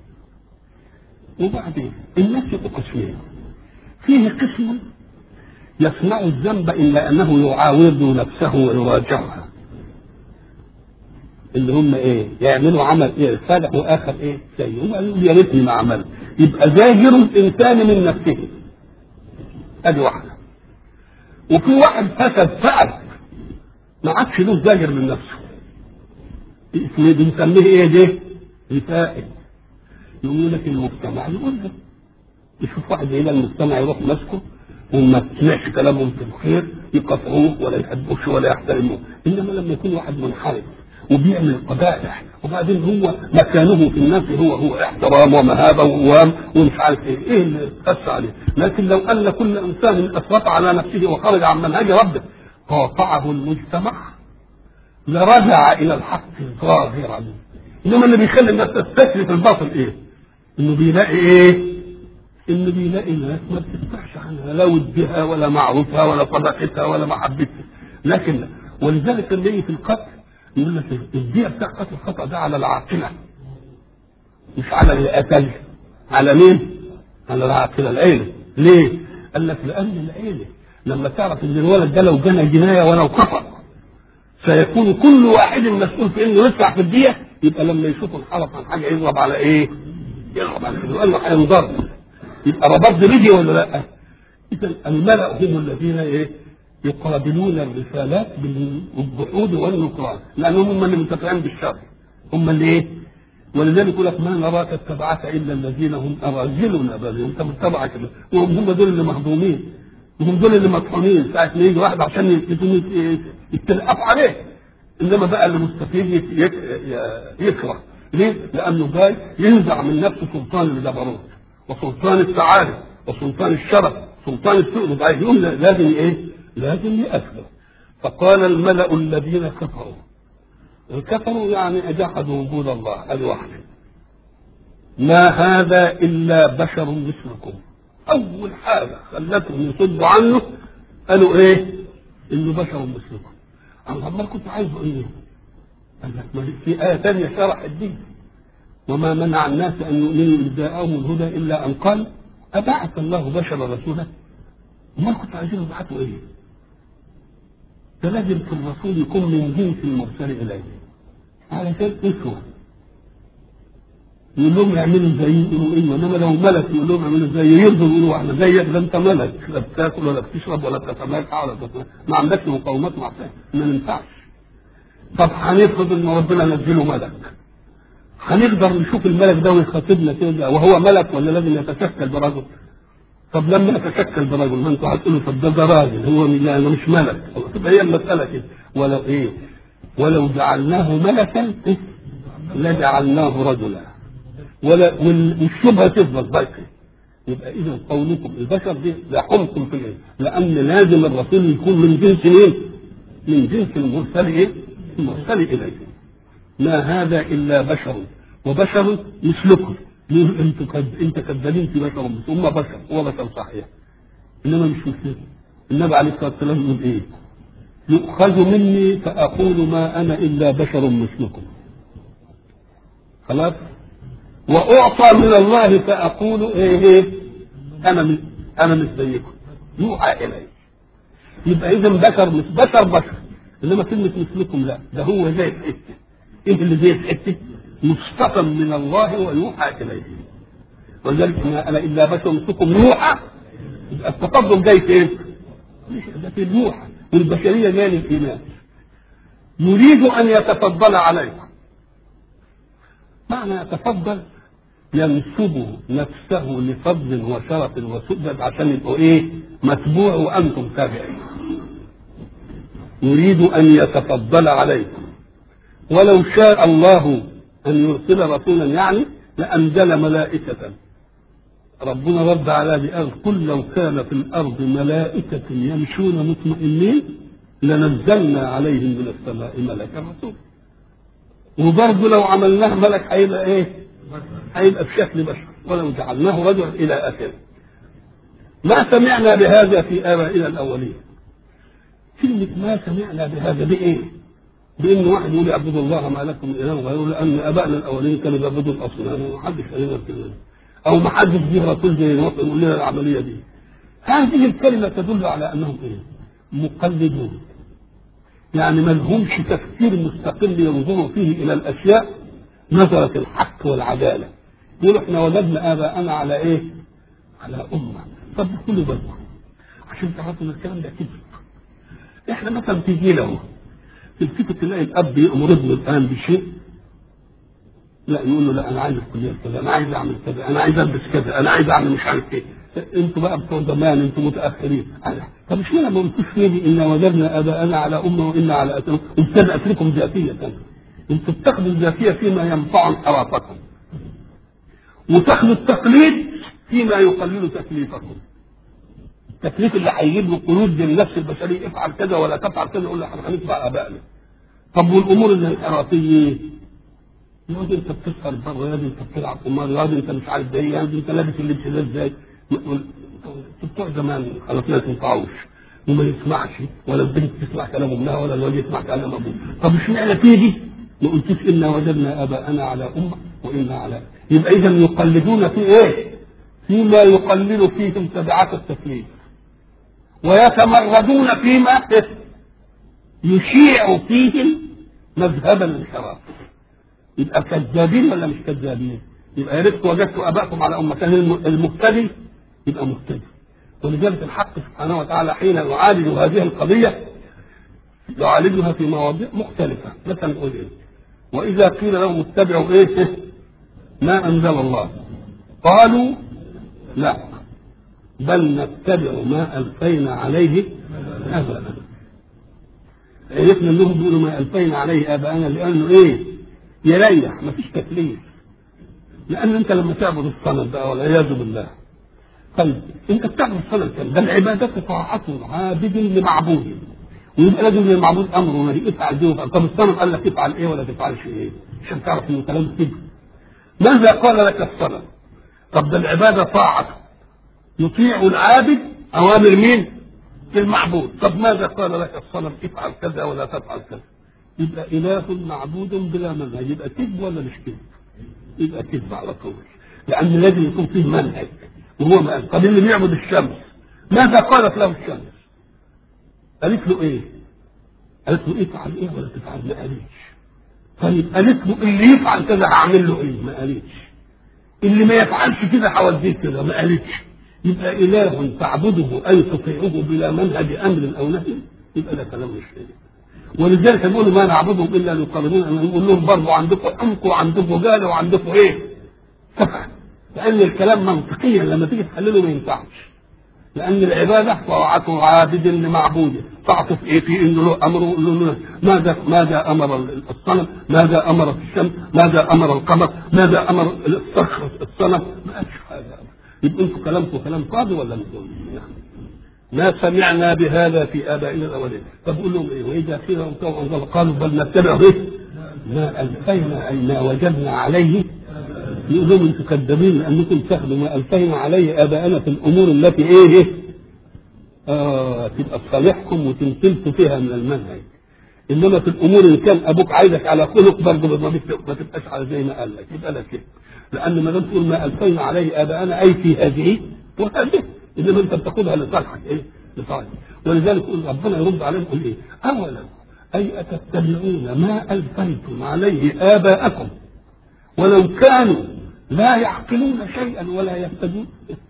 وبعدين الناس يبقوا قسمين، فيه قسم يصنع الذنب إلا أنه يعاود نفسه ويراجعها، اللي هم ايه؟ يعملوا عمل ايه؟ صالح واخر ايه؟ سيء. يقول يا ريتني ما عمل. يبقى زاجر الانسان من نفسه. ادي واحده. وفي واحد فسد فقد ما عادش له زاجر من نفسه. اسمه بنسميه ايه ده؟ رفائد. يقول لك المجتمع يقول لك يشوف واحد الى المجتمع يروح ماسكه وما تسمعش كلامهم في الخير يقطعوه ولا يحبوش ولا يحترموه. انما لما يكون واحد منحرف وبيعمل قبائح وبعدين هو مكانه في الناس هو هو احترام ومهابه ووام ومش عارف ايه، ايه اللي قسى عليه؟ لكن لو ان كل انسان اسرف على نفسه وخرج عن منهج ربه قاطعه المجتمع لرجع الى الحق ظاهرا. انما اللي بيخلي الناس تستشرف الباطل ايه؟ انه بيلاقي ايه؟ انه بيلاقي ناس ما بتفتحش عنها لا ودها ولا معروفها ولا صداقتها ولا محبتها. لكن ولذلك اللي يجي في القتل يقول لك الدية بتاع قتل الخطأ ده على العاقلة مش على اللي قتل. على مين؟ على العاقلة العيلة. ليه؟ قال لك لأن العيلة لما تعرف ان الولد ده لو جنى جناية ولو خطأ سيكون كل واحد مسؤول في انه يدفع في الدية، يبقى لما يشوفوا انحرف عن حاجة يضرب على ايه؟ يضرب على كده وقال له هينضرب. يبقى ربط بدي ولا لا؟ إذا الملأ هم الذين ايه؟ يقابلون الرسالات بالجحود والنكران، لانهم هم اللي منتفعين بالشر، هم اللي ايه؟ ولذلك يقول لك ما نراك اتبعك الا الذين هم اراذلنا بل انت متبعك وهم هم دول اللي مهضومين وهم دول اللي مطحونين ساعه ما يجي واحد عشان يتلقف عليه. انما بقى اللي مستفيد يكره. ليه؟ لانه جاي ينزع من نفسه سلطان الجبروت وسلطان السعاده وسلطان الشرف سلطان السوء. عايز يقوم لازم ايه؟ لازم يأثر. فقال الملأ الذين كفروا، الكفروا يعني جحدوا وجود الله الوحده، ما هذا إلا بشر مثلكم. أول حاجة خلتهم يصدوا عنه قالوا إيه؟ إنه بشر مثلكم. أنا عمال كنت عايزه إيه؟ قال لك في آية ثانية شرح الدين وما منع الناس أن يؤمنوا إذ جاءهم الهدى إلا أن قال أبعث الله بشرا رسولا؟ ما كنت عايزين يبعثوا إيه؟ ده لازم في الرسول يكون من جنس المرسل إليه علشان أسوة يقول لهم يعملوا زي يقولوا إيه، وإنما لو ملك يقول لهم يعملوا زي يرضوا يقولوا إحنا زيك، ده أنت ملك لا بتاكل ولا بتشرب ولا بتتمتع ولا بتتمتع. ما عندكش مقاومات معصية، ما ينفعش. طب هنفرض إن ربنا نزله ملك، هنقدر نشوف الملك ده ويخاطبنا كده وهو ملك ولا لازم يتشكل برجل؟ طب لما يتشكل برجل ما انتوا هتقولوا طب ده ده راجل هو لا انا مش ملك، تبقى هي المساله كده. ولو ايه ولو جعلناه ملكا إيه؟ لجعلناه رجلا، ولا والشبهه تثبت باقي. يبقى اذا قولكم البشر دي لحمكم في الايه؟ لان لازم الرسول يكون من جنس ايه؟ من جنس المرسل ايه؟ المرسل اليه. ما هذا الا بشر، وبشر مثلكم. انتوا كد... انت كذابين في بشر مثل هم بشر، هو بشر صحيح انما مش مثلكم. النبي عليه الصلاه والسلام يقول ايه؟ يؤخذ مني فاقول ما انا الا بشر مثلكم. خلاص؟ واعطى من الله فاقول ايه ايه؟ انا من... انا مش زيكم، يوحى الي. يبقى اذا بشر مش بشر بشر، انما كلمه مثلكم لا، ده هو زي الحته. ايه اللي زي الحته؟ مصطفى من الله ويوحى اليه. ولذلك ما انا الا بشر مثلكم يوحى. يبقى التقدم جاي فين؟ ده في اليوحى، والبشريه جايه للايمان. يريد ان يتفضل عليكم. معنى يتفضل ينسب نفسه لفضل وشرف وسؤدد عشان يبقوا ايه؟ متبوع وانتم تابعين. يريد ان يتفضل عليكم. ولو شاء الله أن يرسل رسولا يعني لأنزل ملائكة. ربنا رد على بقال قل لو كان في الأرض ملائكة يمشون مطمئنين لنزلنا عليهم من السماء ملكا رسولا. وبرضه لو عملناه ملك هيبقى إيه؟ هيبقى بشكل بشر، ولو جعلناه رجلا إلى آخره. ما سمعنا بهذا في آبائنا الأولين. كلمة ما سمعنا بهذا بإيه؟ بان واحد يقول اعبدوا الله ما لكم من اله غيره، لان ابائنا الاولين كانوا بيعبدوا الاصنام ومحدش قال لنا كده، او ما حدش جه رسول زي نوح يقول لنا العمليه دي. هذه الكلمه تدل على انهم ايه؟ مقلدون. يعني ما لهمش تفكير مستقل ينظروا فيه الى الاشياء نظره الحق والعداله. يقولوا احنا وجدنا اباءنا على ايه؟ على امه. طب خدوا بالكم عشان تعرفوا ان الكلام ده كذب. احنا مثلا في جيله تلتفت تلاقي الاب يامر ابنه الان بشيء، لا يقول له لا انا عايز الكليه كذا، انا عايز اعمل كذا، انا عايز البس كذا، انا عايز اعمل مش عارف ايه. انتوا بقى بتوع زمان انتوا متاخرين. طب مش معنى ما قلتوش ليه ان وجدنا اباءنا على امه وانا على اثرهم؟ ابتدات لكم ذاتيه. انتوا بتاخدوا الذاتيه فيما ينفع انحرافكم، وتاخدوا التقليد فيما يقلل تكليفكم. التكليف اللي هيجيب له قيود للنفس البشريه افعل كذا ولا تفعل كذا، يقول لك احنا هنتبع ابائنا. طب والامور الانحرافيه يقول انت بتسهر بره، يا انت بتلعب قمار، يا انت مش عارف ده ايه، يا انت لابس اللبس ده ازاي. بتوع زمان خلاص ما تنفعوش وما يسمعش، ولا البنت تسمع كلام امها ولا الولد يسمع كلام ابوه. طب اشمعنى تيجي ما قلتش انا وجدنا اباءنا على امه وانا على. يبقى اذا يقلدون في ايه؟ فيما يقلل فيهم تبعات التكليف، ويتمردون فيما يشيع فيهم مذهب الانحراف. يبقى كذابين ولا مش كذابين؟ يبقى يا ريت وجدتوا ابائكم على امه. كان المبتدئ يبقى مبتدئ. ولذلك الحق سبحانه وتعالى حين يعالج هذه القضيه يعالجها في مواضيع مختلفه. مثلا نقول ايه؟ واذا قيل لهم اتبعوا ايه؟ ما انزل الله قالوا لا بل نتبع ما الفينا عليه اباءنا. عرفنا انهم بيقولوا ما الفينا عليه اباءنا لانه ايه؟ يريح، ما فيش تكليف. لان انت لما تعبد الصنم بقى والعياذ بالله، طيب انت بتعبد الصنم كم؟ ده العباده طاعه عابد لمعبود، ويبقى لازم للمعبود امر ونهي، افعل دي وافعل. طب الصنم قال لك افعل ايه ولا تفعلش ايه؟ عشان تعرف انه كلام كده. ماذا قال لك الصنم؟ طب ده العباده طاعه يطيع العابد اوامر مين؟ المعبود. طب ماذا قال لك الصنم؟ افعل كذا ولا تفعل كذا. يبقى اله معبود بلا منهج، يبقى كذب ولا مش كذب؟ يبقى كذب على طول، لأن لازم يكون فيه منهج. وهو ما قال طب اللي بيعبد الشمس ماذا قالت له الشمس؟ قالت له ايه؟ قالت له افعل ايه ولا تفعل؟ ما قالتش. طيب قالت له اللي يفعل كذا هعمل له ايه؟ ما قالتش. اللي ما يفعلش كده هوديه كده، ما قالتش. يبقى اله تعبده اي تطيعه بلا منهج امر او نهي، يبقى ده كلام مش حلو. ولذلك يقولوا ما نعبدهم الا ليقربونا، نقول لهم برضه عندكم عمق وعندكم جهل وعندكم ايه؟ سفه. لان الكلام منطقيا لما تيجي تحلله ما ينفعش. لأن العبادة طاعة عابد لمعبوده، تعطف إيه في إنه له أمر له ماذا ماذا أمر الصنم، ماذا أمر الشمس، ماذا أمر القمر، ماذا أمر الصخر الصنم، ما قالش حاجة. يبقى أنتم كلامكم كلام فاضي ولا مش يعني؟ ما سمعنا بهذا في آبائنا الأولين. طب قول لهم إيه؟ وإذا قيل لهم قالوا بل نتبع إيه؟ ما ألفينا أي ما وجدنا عليه. يقول لهم انتم كذابين لانكم تاخذوا ما الفينا عليه اباءنا في الامور التي ايه اه تبقى صالحكم وتمثلتوا فيها من المنهج. انما في الامور ان كان ابوك عايزك على خلق برضه ما تبقاش على زي ما قال لك، يبقى لك كده. لان ما دام تقول ما الفينا عليه اباءنا اي في هذه وهذه، انما انت بتاخذها لصالحك ايه؟ لصالحك. ولذلك يقول ربنا يرد عليهم يقول ايه؟ اولا اي اتتبعون ما الفيتم عليه اباءكم ولو كانوا لا يعقلون شيئا ولا يهتدون.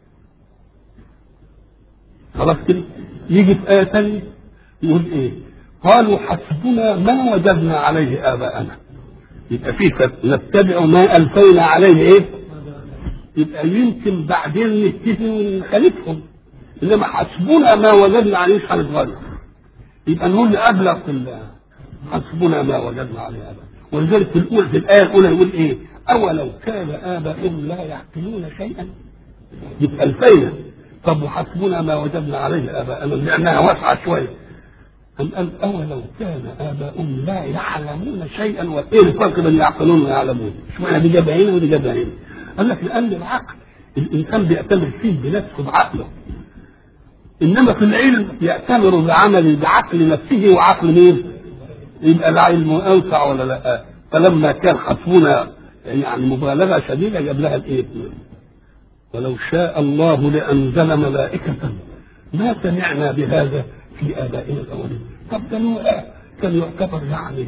خلاص كده. يجي في آية ثانية يقول إيه؟ قالوا حسبنا ما وجدنا عليه آباءنا. يبقى فيه نتبع ما ألفينا عليه إيه؟ يبقى يمكن بعدين نتفق ونخالفهم. إنما حسبنا ما وجدنا عليه مش هنتغير. يبقى نقول أبلغ في الله حسبنا ما وجدنا عليه آباءنا. ولذلك في الأولى في الآية الأولى يقول إيه؟ أولو كان آباؤهم لا يعقلون شيئا يبقى الفينا. طب وحسبنا ما وجدنا عليه آباءنا لأنها واسعة شوية. أم قال أولو كان آباؤهم لا يعلمون شيئا. وإيه الفرق بين يعقلون ويعلمون؟ اشمعنى دي جابها هنا ودي جابها هنا؟ قال لك لأن العقل الإنسان بيعتمد فيه بنفسه بعقله، إنما في العلم يأتمر بعمل بعقل نفسه وعقل مين؟ يبقى العلم أوسع ولا لا؟ فلما كان حسبنا يعني مبالغة شديدة جاب لها الايه؟ ولو شاء الله لأنزل ملائكة ما سمعنا بهذا في آبائنا الأولين. طب كانوا كان يعتبر يعني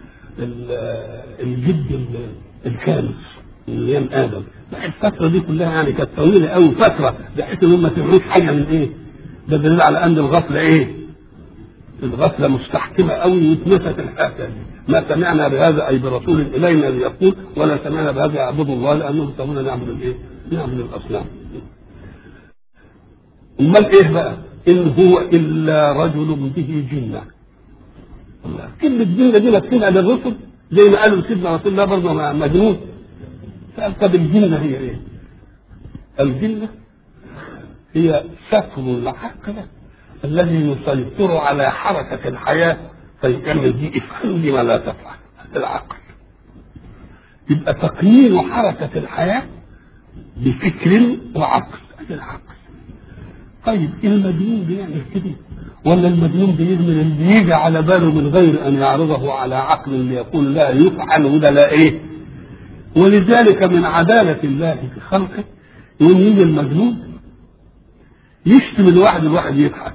الجد الخامس من أيام آدم. الفترة دي كلها يعني كانت طويلة أوي فترة بحيث إن هم ما تعملوش حاجة من إيه؟ ده دليل على أن الغفلة إيه؟ الغفلة مستحكمة أوي واتنست الحاجة. ما سمعنا بهذا أي برسول إلينا ليقول ولا سمعنا بهذا يعبد الله لأنهم سمونا نعبد الإيه؟ نعبد الأصنام. أمال إيه بقى؟ إن هو إلا رجل به جنة. كلمة جنة دي مكتوبة للرسل زي ما قالوا سيدنا رسول الله برضه مجنون. سألت بالجنة هي إيه؟ الجنة هي سفر العقل الذي يسيطر على حركة الحياة فيكمل دي افعل دي ما لا تفعل. العقل يبقى تقنين حركة الحياة بفكر وعقل. العقل. طيب المجنون بيعمل كده ولا المجنون بيعمل اللي يجي على باله من غير ان يعرضه على عقل ليقول لا يفعل وده لا ايه؟ ولذلك من عدالة الله في خلقه يوم يجي المجنون يشتم الواحد الواحد يضحك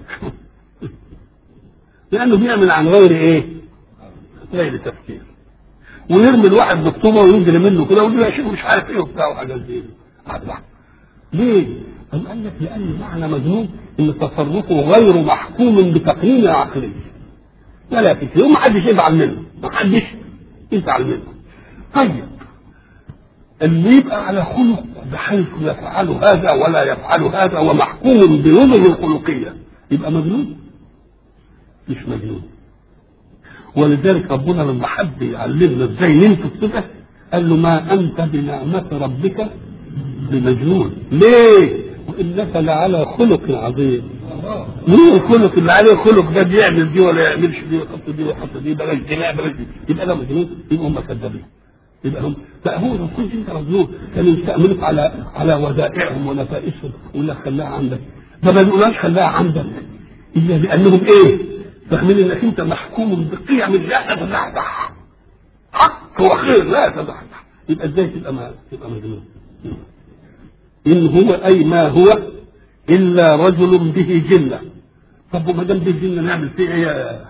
لانه بيعمل عن غير ايه؟ غير تفكير. ويرمي الواحد بالطوبه ويجري منه كده ويقول له يا شيخ مش عارف ايه وبتاع وحاجات زي دي. ليه؟ قال لك لان معنى مجنون ان تصرفه غير محكوم بتقنين عقلي ولا فكري وما حدش يزعل منه، ما حدش يزعل منه. طيب اللي يبقى على خلق بحيث يفعل هذا ولا يفعل هذا ومحكوم بنظم الخلقيه يبقى مجنون؟ مش مجنون. ولذلك ربنا لما حب يعلمنا ازاي ننفذ كده قال له ما انت بنعمه ربك بمجنون. ليه؟ وانك لعلى خلق عظيم. مين الخلق اللي عليه خلق ده بيعمل دي ولا يعملش دي ويحط دي ويحط دي بلاش دي لا بلاش دي يبقى ده مجنون. يبقى هم كذابين. يبقى هم لا هو لو كنت انت مجنون كانوا يستعملوك على على ودائعهم ونفائسهم ويقول لك خلاها عندك. ده ما بيقولوش خلاها عندك الا لانهم ايه؟ فاهمين انك انت محكوم بقيم لا تتزحزح. حق وخير لا تتزحزح. يبقى ازاي تبقى ما تبقى مجنون؟ ان هو اي ما هو الا رجل به جنه. طب وما دام به جنه نعمل فيه ايه؟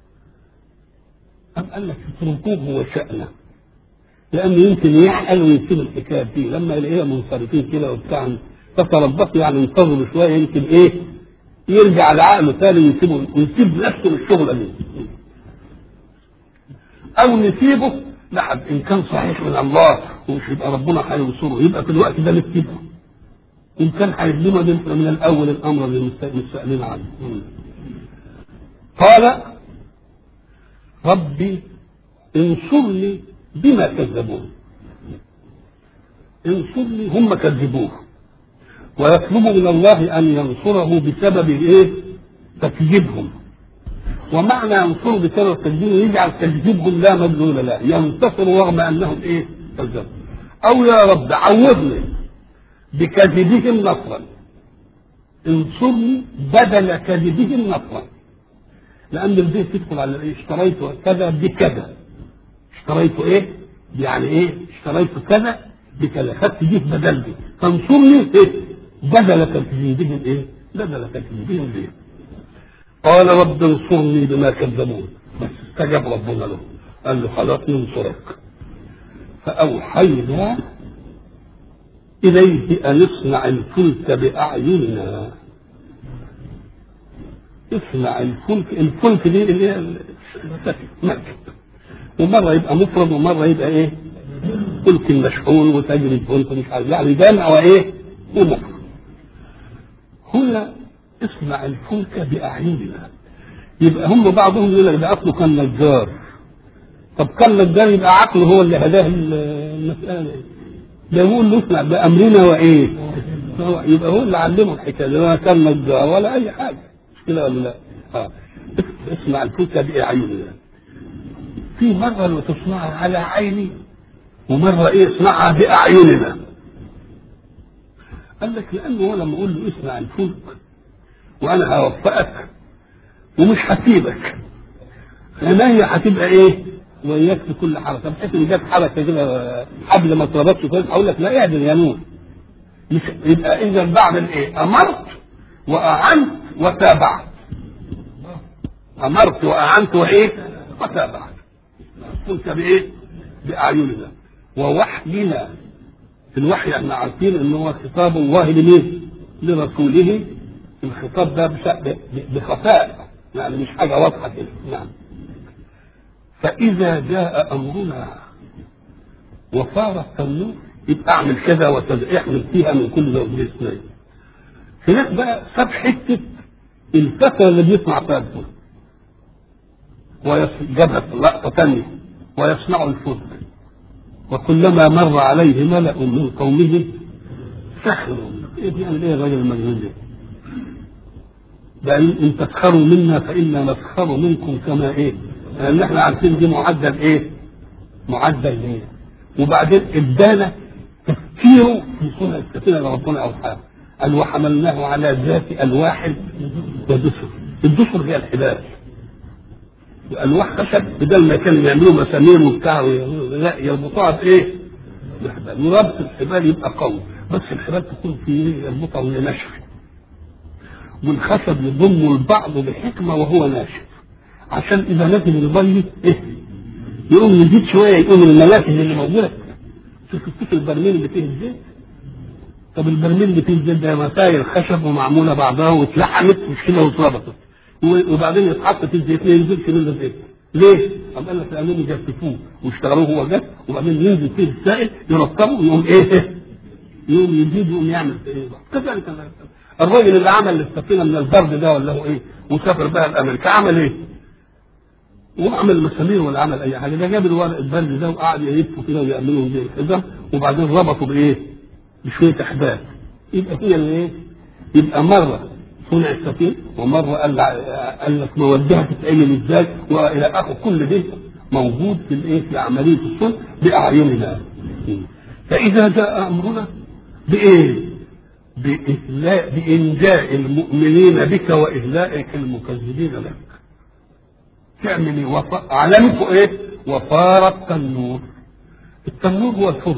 أم قال لك اتركوه وشأنه، لأنه يمكن يعقل ويسيب الحكاية دي لما يلاقيها منصرفين كده وبتاع، فتربصوا يعني انتظروا شوية يمكن إيه يرجع لعقله تاني ويسيبه ويسيب نفسه الشغلة دي، أو نسيبه لحد إن كان صحيح من الله ومش يبقى ربنا هينصره يبقى في الوقت ده نسيبه، إن كان هيظلمه من الأول الأمر اللي مستأمين عنه. قال ربي انصرني بما كذبون. انصرني، هم كذبوه ويطلب من الله ان ينصره بسبب ايه؟ تكذيبهم. ومعنى ينصره بسبب تكذيبهم يجعل تكذيبهم لا مدلول له، ينتصر رغم انهم ايه؟ كذبوا. او يا رب عوضني بكذبهم نصرا، انصرني بدل كذبهم نصرا، لان البيت تدخل على ايه؟ اشتريت كذا بكذا، اشتريت ايه؟ يعني ايه؟ اشتريت كذا بكذا، خدت دي بدل دي، فانصرني ايه؟ بدل تكذيبهم ايه؟ بدل تكذيبهم ايه؟ قال رب انصرني بما كذبون، بس استجاب ربنا له، قال له خلاص ننصرك. فاوحينا اليه ان اصنع الفلك باعيننا. اصنع الفلك، الفلك دي اللي هي مركب، ومره يبقى مفرد ومره يبقى ايه؟ فلك مشحون وتجري الفلك مش عارف، يعني جامع وايه؟ ومفرد. هنا اصنع الفلك باعيننا، يبقى هم بعضهم يقول لك ده اصله كان نجار. طب كان نجار يبقى عقله هو اللي هداه المساله، ده يقول له اصنع بامرنا وايه؟ يبقى هو اللي علمه الحكايه، لا كان نجار ولا اي حاجه، مش كده ولا لا؟ اه اصنع الفلك باعيننا. في مرة لو تصنعها على عيني ومرة ايه اصنعها بأعيننا. قال لك لأنه هو لما أقول له اصنع الفلك وأنا هوفقك ومش هسيبك، عينيا هتبقى ايه؟ وإياك في كل حركة، بحيث إن جت حركة كده حبل ما اتربطش كويس هقول لك لا اعدل يا نور. مش يبقى إذا بعمل ايه؟ أمرت وأعنت وتابعت. أمرت وأعنت وإيه؟ وتابعت. قلت بايه؟ باعيننا ووحينا. في الوحي احنا عارفين ان هو خطاب الله لمين؟ لرسوله. الخطاب ده بخفاء، يعني مش حاجه واضحه كده. نعم. فاذا جاء امرنا وصار التنور يبقى اعمل كذا وكذا، احمل فيها من كل زوجين اثنين. هناك بقى ساب حته الفتره اللي بيصنع فيها الفلك، وجابها لقطه ثانيه ويصنع الفلك، وكلما مر عليه ملأ من قومه سخروا. ايه بيعمل ايه الراجل المجنون ده؟ بل ان تسخروا منا فانا نسخر منكم كما ايه؟ لان احنا عارفين دي معدل ايه؟ معدل ايه؟ وبعدين ادانا تفكيره في صنع السفينه اللي ربنا اوحاها، قال وحملناه على ذات الواح ودسر. الدسر هي الحبال، الواح خشب، بدل ما كانوا يعملوا مسامير وبتاع لا يربطوها بايه؟ بحبال. وربط الحبال يبقى قوي، بس الحبال تكون في يربطها وهي ناشفه، والخشب يضم البعض بحكمه وهو ناشف، عشان اذا نزل المي ايه؟ يقوم يزيد شويه، يقوم المنافذ اللي موجوده. شوف شوف البرميل اللي فيه الزيت. طب البرميل اللي فيه الزيت ده مسائل خشب ومعموله بعضها واتلحمت مش كده واتربطت، وبعدين يتحط في الزيت ما ينزلش منه زيت. ليه؟ طب قال لك لانهم يجففوه واشتغلوه هو جاف، وبعدين ينزل فيه السائل يرطبه ويقوم ايه؟ يقوم يزيد ويقوم يعمل ايه؟ كذلك الراجل اللي عمل السفينه من البرد ده ولا هو ايه؟ وسافر بقى لامريكا عمل ايه؟ وعمل مسامير ولا عمل اي حاجه، ده جاب الورق البرد ده وقعد يلفوا كده ويعملوا زي الحزام، وبعدين ربطوا بايه؟ بشويه احبال. يبقى هي الايه؟ يبقى مره صنع السفينه ومره قال قال لك موديها تتعمل ازاي والى اخره. كل ده موجود في الايه؟ في عمليه الصنع باعيننا. فاذا جاء امرنا بايه؟ بإهلاء بإنجاء المؤمنين بك وإهلائك المكذبين لك. تعمل علمته ايه؟ وفار التنور. التنور هو الفرن.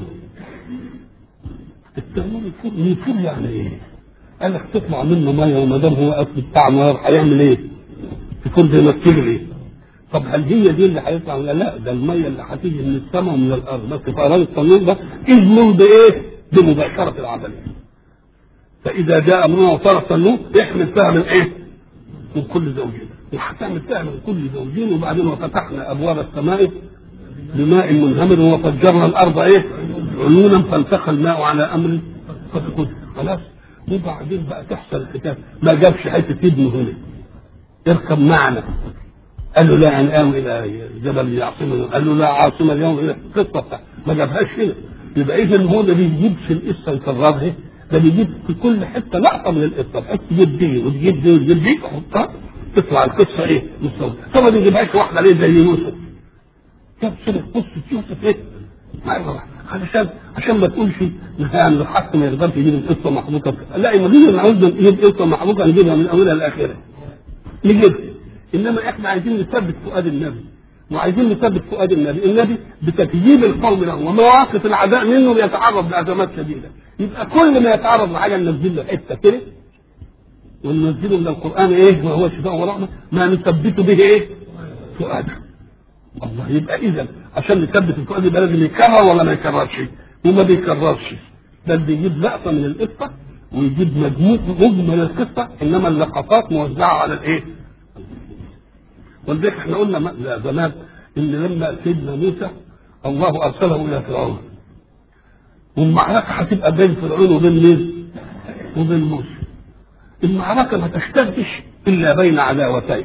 التنور الفرن، الفرن يعني ايه؟ قال لك تطلع منه ميه، وما دام هو اصل بتاع نار هيعمل ايه؟ الفرن زي ما بتجري. طب هل هي دي اللي هيطلع ولا لا؟ ده الميه اللي هتيجي من السماء ومن الارض، بس في اراد التنور ده اذن بايه؟ بمباشره العمليه. فاذا جاء امرنا وصار التنور احمل فيها من ايه؟ من كل زوجين، وهتعمل فيها من كل زوجين. وبعدين وفتحنا ابواب السماء بماء منهمر وفجرنا الارض ايه؟ عيونا فالتقى الماء على امر قد قدر. خلاص. وبعدين بقى تحصل الحكايه، ما جابش حته ابنه هنا اركب معنا، قال له لا انا اوي الى جبل يعصمنا، قال له لا عاصمه اليوم الى القصه بتاعته، ما جابهاش هنا. يبقى اذا هو ده بيجيبش القصه يكررها، ده بيجيب في كل حته لقطه من القصه، بحيث تجيب دي وتجيب دي وتجيب دي تحطها تطلع القصه ايه؟ مستوى. طب ما يجيبهاش واحده ليه زي يوسف؟ جاب سيره قصه يوسف ايه؟ مره واحده علشان عشان ما تقولش يعني الحق ما يقدرش يجيب القصه محبوكه. لا، ما نيجي عاوزنا نجيب قصه محبوكه نجيبها من اولها لاخرها. نجيبها. انما احنا عايزين نثبت فؤاد النبي، وعايزين نثبت فؤاد النبي، النبي بتكييب القوم له ومواقف العداء منه بيتعرض لازمات شديده. يبقى كل ما يتعرض لحاجه ننزل له حته كده وننزله من القران ايه؟ وهو شفاء ورحمه، ما نثبت به ايه؟ فؤاده. الله. يبقى اذا عشان نثبت الفؤاد يبقى لازم يكرر ولا ما يكررش؟ وما بيكررش، بل بيجيب لقطه من القصه ويجيب مجموع مجمل القصه، انما اللقطات موزعه على الايه؟ ولذلك احنا قلنا زمان ان لما سيدنا موسى الله ارسله الى فرعون، والمعركه هتبقى بين فرعون وبين مين؟ وبين موسى. المعركه ما تشتدش الا بين عداوتين،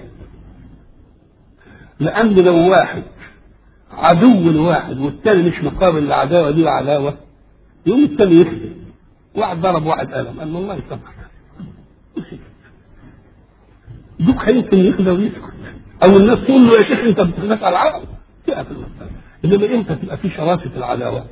لان لو واحد عدو الواحد والثاني مش مقابل العداوه دي عداوه، يوم الثاني يخدم. واحد ضرب واحد قلم، قال له الله يسامحك، دوك يمكن يخدم ويسكت، او الناس تقول له يا شيخ انت بتسال العرب تقف المساله. انما امتى تبقى في شراسه العداوه؟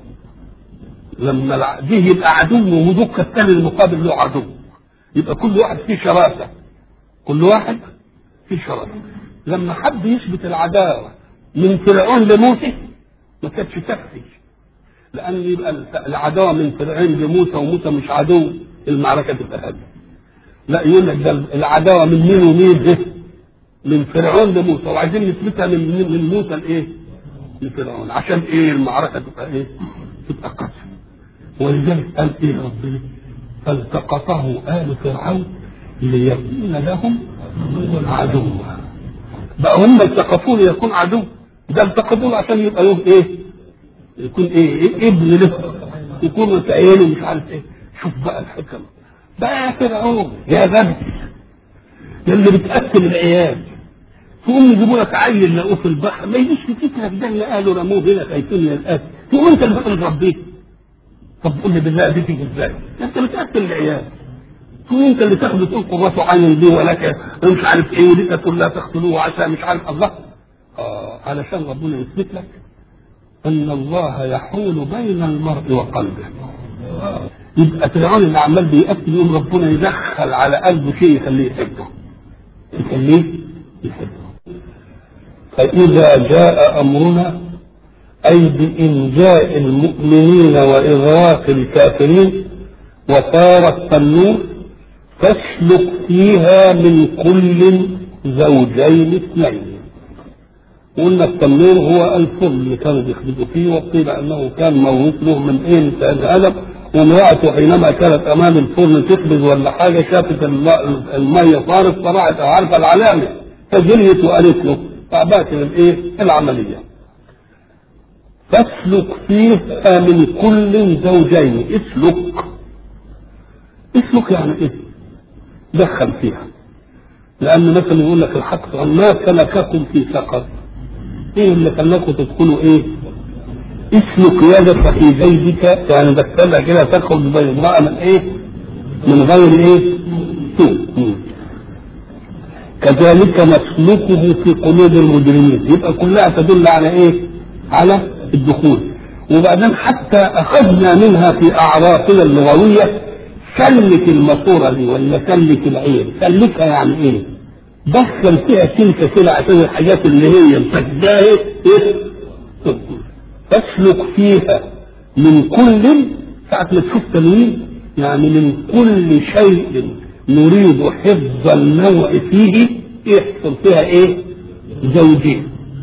لما دي يبقى عدو ودوك الثاني المقابل له عدو، يبقى كل واحد فيه شراسه، كل واحد فيه شراسه. لما حد يثبت العداوه من فرعون لموسى ما كانتش تكفي، لان يبقى العداوه من فرعون لموسى وموسى مش عدو، المعركه تبقى هاديه. لا، يقول لك ده العداوه من مين ومين؟ ده من فرعون لموسى، وعايزين نثبتها من من موسى لايه؟ لفرعون. عشان ايه؟ المعركه تبقى ايه؟ تبقى قتل. ولذلك قال ايه ربنا؟ فالتقطه آل فرعون ليكون لهم عدوا. بقى هم التقطوه ليكون عدو، ده التقطوه عشان يبقى له ايه؟ يكون ايه؟ إيه؟ ابن له، يكون متعينه مش عارف ايه. شوف بقى الحكم بقى يا فرعون يا غبي اللي بتقتل العيال، تقوم يجيبوا لك عيل لقوه في البحر ما يجيش في فكرك ده اللي قالوا رموه هنا خايفين من القتل، تقوم انت اللي بتقول ربيه. طب قول لي بالله دي تيجي ازاي؟ انت بتقتل العيال، تقوم انت اللي تاخده تقول قرة عين دي ولك مش عارف ايه، ولك تقول لا تقتلوه عشان مش عارف الله. اه علشان ربنا يثبت لك ان الله يحول بين المرء وقلبه. يبقى فرعون اللي عمال بيقتل يوم ربنا يدخل على قلبه شيء يخليه يحبه، يخليه يحبه. فإذا جاء أمرنا أي بإنجاء المؤمنين وإغراق الكافرين وصار التنور فاسلك فيها من كل زوجين اثنين. قلنا التنور هو الفرن اللي كانوا بيخبزوا فيه، وقيل أنه كان موروث له من إيه؟ من آدم. وامرأته حينما كانت أمام الفرن تخبز ولا حاجة شافت المية صارت طلعت عارفة العلامة فجريت وقالت له فأبات الإيه؟ العملية. فاسلك فيها من كل زوجين. اسلك اسلك يعني ايه؟ دخل فيها. لأن مثلا يقول لك الحق ما سلككم في سقر، ايه اللي خلاكم تدخلوا ايه؟ اسلك يدك في جيبك، يعني دخلها كده تخرج بيضاء من ايه؟ من غير ايه؟ سوء. كذلك نسلكه في قلوب المجرمين. يبقى كلها تدل على ايه؟ على الدخول. وبعدين حتى اخذنا منها في اعرافنا اللغويه سلك الماسوره دي ولا سلك العين. سلكها يعني ايه؟ دخل فيها سلكه كده عشان الحاجات اللي هي مسداه ايه؟ فاسلك فيها من كل، ساعة ما تشوف تنوين يعني من كل شيء نريد حفظ النوع فيه يحصل فيها ايه؟ زوجين.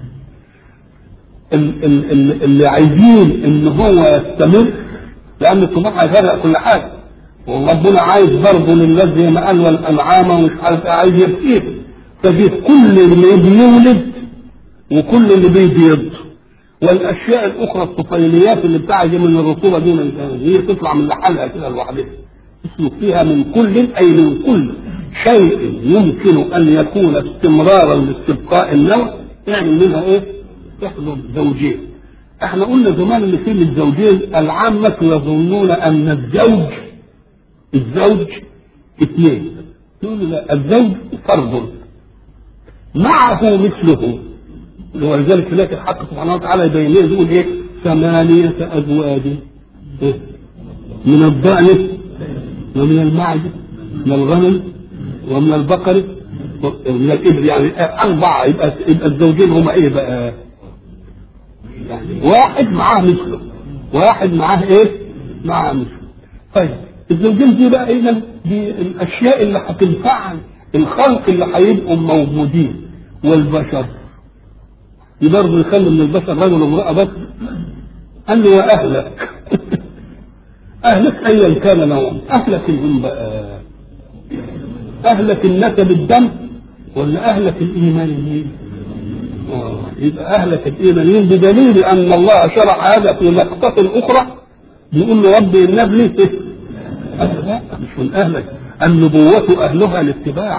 اللي عايزين ان هو يستمر، لان الطباع هيغرق كل حاجه، وربنا عايز برضه للناس زي ما قال والانعام ومش عارف ايه عايز يبقيه، فجيب كل اللي بيولد وكل اللي بيبيض والاشياء الاخرى الطفيليات اللي بتاعي من الرطوبه دي هي تطلع من لحالها كده لوحدها. اسلك فيها من كل، اي من كل شيء يمكن ان يكون استمرارا لاستبقاء النوع، يعني منها ايه؟ تحضر زوجين. احنا قلنا زمان ان في الزوجين العامة يظنون ان الزوج الزوج اثنين، يقول لا، الزوج فرد معه مثله، ولذلك هناك الحق سبحانه وتعالى يبين لنا يقول ايه؟ ثمانية ازواج من الضأن ومن المعز من الغنم ومن البقر ومن الإبل، يعني أربعة. يبقى يبقى الزوجين هما إيه بقى؟ يعني واحد معاه مثله، واحد معاه إيه؟ معاه مثله. طيب الزوجين دي بقى إذا دي الأشياء اللي هتنفع الخلق اللي هيبقوا موجودين، والبشر برضه يخلي من البشر رجل وامرأة بس. قال له وأهلك أهلك أيا كان نوعهم، أهلك الهم بقى، أهلك النسب الدم ولا أهلك الإيمانيين؟ آه يبقى أهلك الإيمانيين بدليل أن الله شرع هذا في لقطة أخرى يقول له ربي النبي لا مش من أهلك، النبوة أهلها الاتباع،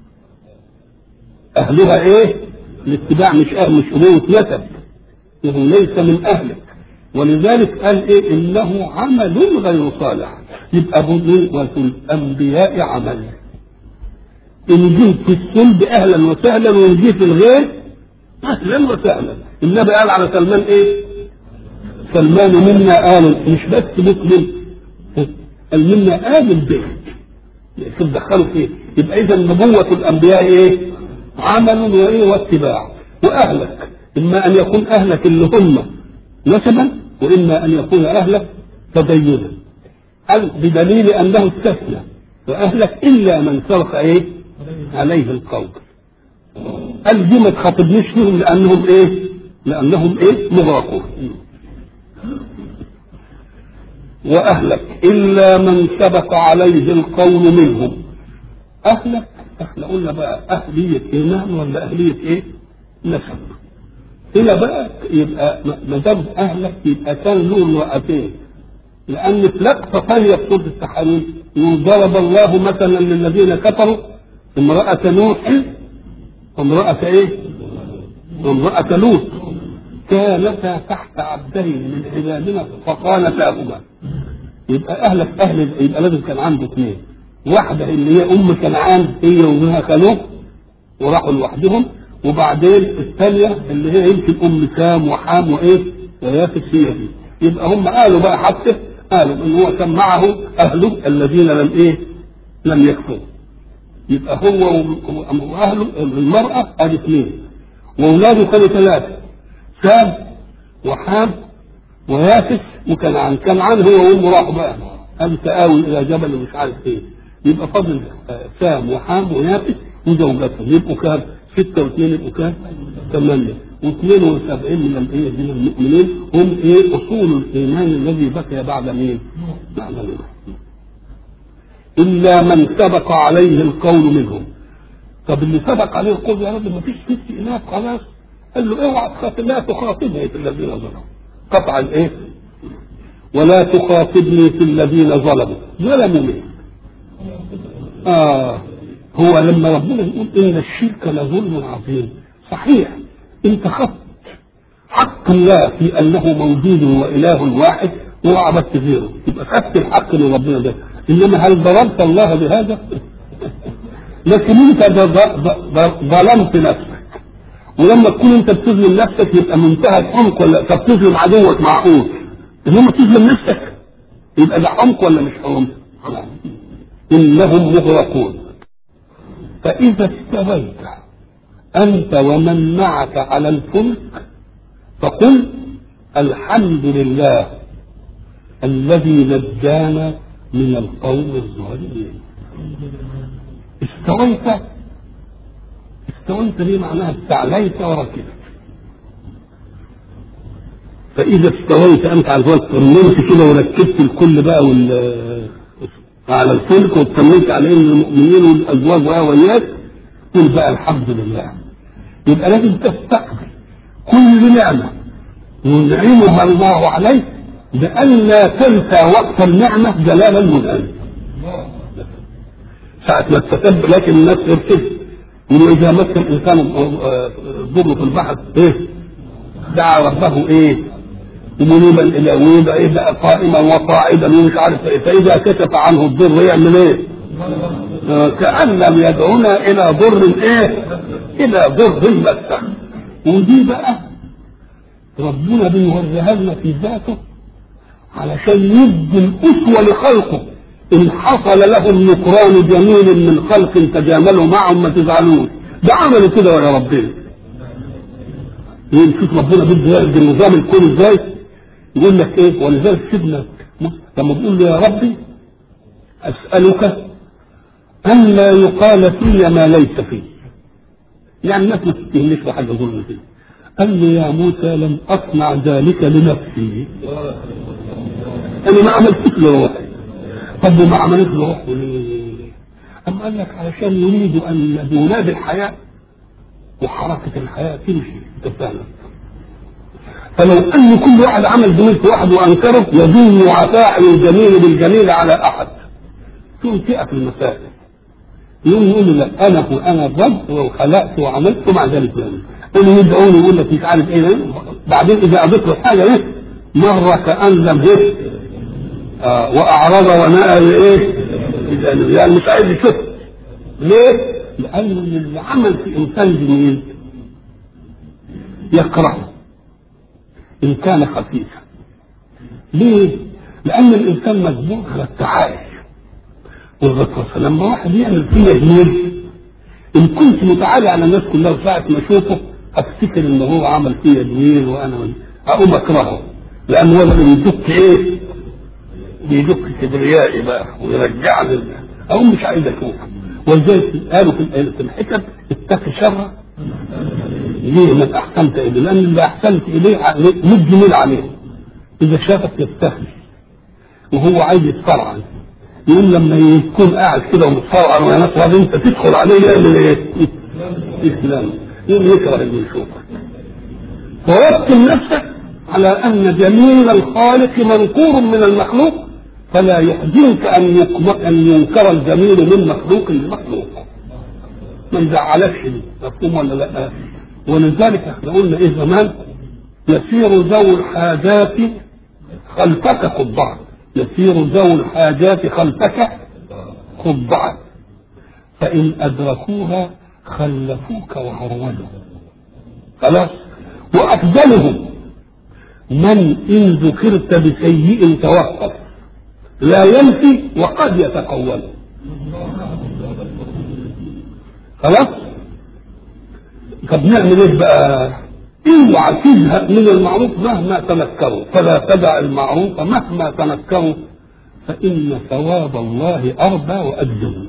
أهلها إيه؟ الاتباع، مش أهل مش أبوة نسب، وهو ليس من أهلك. ولذلك قال ايه؟ انه عمل غير صالح. يبقى بنوة الانبياء عمل، ان جيت في الصلب اهلا وسهلا، وان جيت في الغير اهلا وسهلا. النبي قال على سلمان ايه؟ سلمان منا آل، مش بس مسلم، قال منا آل البيت، تدخلوا فيه. يبقى اذا نبوة الانبياء ايه؟ عمل وايه؟ واتباع. واهلك اما ان يكون اهلك اللي هم نسبا، واما ان يكون اهلك تدينا. قال بدليل انه استثنى واهلك الا من سبق ايه؟ عليه القول. قال دي ما تخاطبنيش فيهم لانهم ايه؟ لانهم ايه؟ مغرقون. واهلك الا من سبق عليه القول منهم. اهلك احنا قلنا بقى اهليه ايمان ولا اهليه ايه؟ نسب. هنا بقى يبقى ما دام اهلك يبقى كان له امرأتين، لان في لقطه ثانيه في سوره التحريم ضرب الله مثلا للذين كفروا امرأة نوح وامرأة ايه؟ وامرأة لوط كانتا تحت عبدين من عبادنا فخانتاهما. يبقى اهلك اهل، يبقى لازم كان عنده اثنين، واحده اللي هي ام كنعان هي وابنها خلوه وراحوا لوحدهم، وبعدين الثانيه اللي هي يمكن ام سام وحام وايه ويافس هي دي. يبقى هم قالوا بقى حتى قالوا ان هو كان معه اهله الذين لم ايه؟ لم يكفروا. يبقى هو واهله المراه ادي اثنين، واولاده كانوا ثلاثه، سام وحام ويافس وكنعان. كنعان هو وامه راحوا بقى قال تآوي الى جبل ومش عارف ايه. يبقى فضل سام وحام ويافس وزوجاتهم، يبقوا كام؟ ستة واثنين يبقوا كام؟ ثمانية. واثنين وسبعين من الايه؟ من المؤمنين هم ايه؟ اصول الايمان الذي بقي بعد مين؟ بعد مين؟ الا من سبق عليه القول منهم. طب اللي سبق عليه القول يا رب ما فيش ست اناث خلاص، قال له اوعى تخاطب، لا تخاطبني في الذين ظلموا. قطع الايه؟ ولا تخاطبني في الذين ظلموا. ظلموا مين؟ اه هو لما ربنا يقول ان الشرك لظلم عظيم، صحيح انت خدت حق الله في انه موجود واله واحد وعبدت غيره، يبقى خدت الحق من ربنا ده. انما هل ضربت الله بهذا؟ لكن انت ظلمت نفسك، ولما تكون انت بتظلم نفسك يبقى منتهى الحمق. ولا طب تظلم عدوك معقول، انما تظلم نفسك يبقى ده حمق ولا مش حمق؟ انهم مغرقون. فاذا استويت انت ومن معك على الفلك فقل الحمد لله الذي نجانا من القوم الظالمين. استويت استويت دي معناها استعليت وركبت. فإذا استويت أنت على الفلك طمنت كده وركبت الكل بقى وال على الفلك واطمنت على إن المؤمنين والأزواج وإياك قل بقى الحمد لله. يبقى لازم تستقبل كل نعمة ينعمها الله عليك بأن لا تنسى وقت النعمة جلال المنعم. ساعة ما تتبع لكن الناس ارتد وإذا مس الإنسان ضر في البحر إيه؟ دعا ربه إيه؟ منيبا إلى ويبقى إيه بقى قائما وقاعدا ومش عارف إيه. فإذا كشف عنه الضر يعمل إيه؟ آه كأن لم يدعونا إلى ضر إيه؟ إلى ضر مسه. ودي بقى ربنا بيوريها لنا في ذاته علشان يدي الأسوة لخلقه. إن حصل لهم نكران جميل من خلق تجاملوا معهم ما تزعلوش. ده عملوا كده يا ربنا. نشوف ربنا بده النظام الكون ازاي. يقول لك ايه؟ ولذلك سيدنا لما بيقول له يا ربي اسالك ان لا يقال في ما ليس فيه. يعني الناس ما تتهمنيش بحاجه ظلم كده. قال لي يا موسى لم اصنع ذلك لنفسي. انا ما عملتش لروحي. طب ما عملت لروحه ليه؟ اما قال لك علشان يريدوا ان بولاد الحياه وحركه الحياه تمشي تفهم. فلو ان كل واحد عمل جميل في واحد وانكره يدين وفاعل الجميل بالجميل على احد تقوم تقف المسائل. يوم يقول لك انا وانا الرب وخلقت وعملت ومع ذلك يعني اللي يدعوني يقول لك مش عارف ايه. بعدين اذا اضيف له حاجه ايه مره كان لم ايه آه واعرض ونأى ايه يعني مش عايز يشوف. ليه؟ لان اللي عمل في انسان جميل يكرهه إن كان خفيفا. ليه؟ لأن الإنسان مجبور على التعايش والغطرسة. لما واحد يعمل فيها جميل إن كنت متعالي على الناس كلها وساعة ما أشوفه أفتكر إن هو عمل فيها جميل وأنا أقوم أكرهه. لأن هو اللي بيدك إيه؟ بيدك كبريائي بقى ويرجعني أقوم مش عايز أشوفه. ولذلك قالوا في الحكم اتق شره ليه من احسنت اليه؟ لان اللي احسنت اليه مد جميل عليه. اذا شافك يستخدم وهو عايز يتصرعن يقول لما يكون قاعد كده ومتصرعن ويا ناس وبعدين انت تدخل عليه يعمل ايه؟ اسلام يقول يكره اللي يشوفك. فوكل نفسك على ان جميل الخالق منكور من المخلوق فلا يحزنك ان ان ينكر الجميل من مخلوق لمخلوق. ما يزعلكش دي مفهوم ولا لا؟ ولذلك احنا قلنا ايه زمان يسير ذوي الحاجات خلفك خضعا. يسير ذوي الحاجات خلفك خضعا فان ادركوها خلفوك وهرولوا. خلاص. وافضلهم من ان ذكرت بسيء توقف لا ينفي وقد يتقول. خلاص. طب نعمل ايه بقى؟ اوعى تزهق من المعروف مهما تنكروا فلا تدع المعروف مهما تنكروا فان ثواب الله اربى واجزم.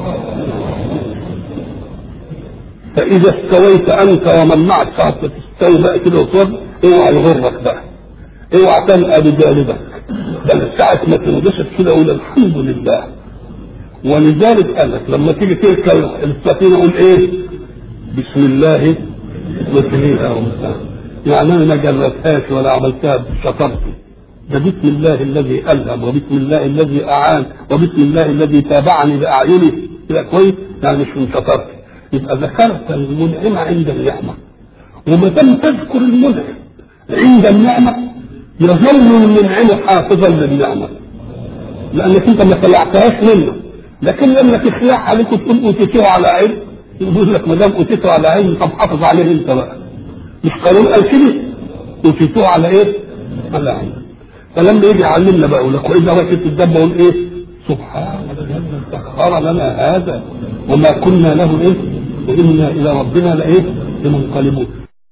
فاذا استويت انت ومن معك ساعه تستوي بقى كده وصل اوعى يغرك بقى. اوعى تلقى بجانبك بل ساعه ما تنجشت كده قول الحمد لله. ولذلك قال لك لما تيجي تركب السفينه قول ايه؟ بسم الله مجريها ومرساها. يعني انا ما جربتهاش ولا عملتها شطرتي. ده بسم الله الذي الهم وبسم الله الذي اعان وبسم الله الذي تابعني باعينه كده كويس. يعني مش من شطرتي. يبقى ذكرت المنعم عند النعمه. وما دام تذكر المنعم عند النعمه يظل المنعم حافظا للنعمه لانك انت ما طلعتهاش منه. لكن لما تخلع عليك وتقول اوتيتوه على علم يقول لك ما دام اوتيتوه على علم طب حافظ عليه انت بقى. مش قانون قال كده اوتيتوه على ايه؟ على علم. فلما يجي يعلمنا بقى يقول لك واذا وقفت الدم اقول ايه؟ سبحان الذي سخر لنا هذا وما كنا له ايه؟ وانا الى ربنا لايه؟ لمنقلبون.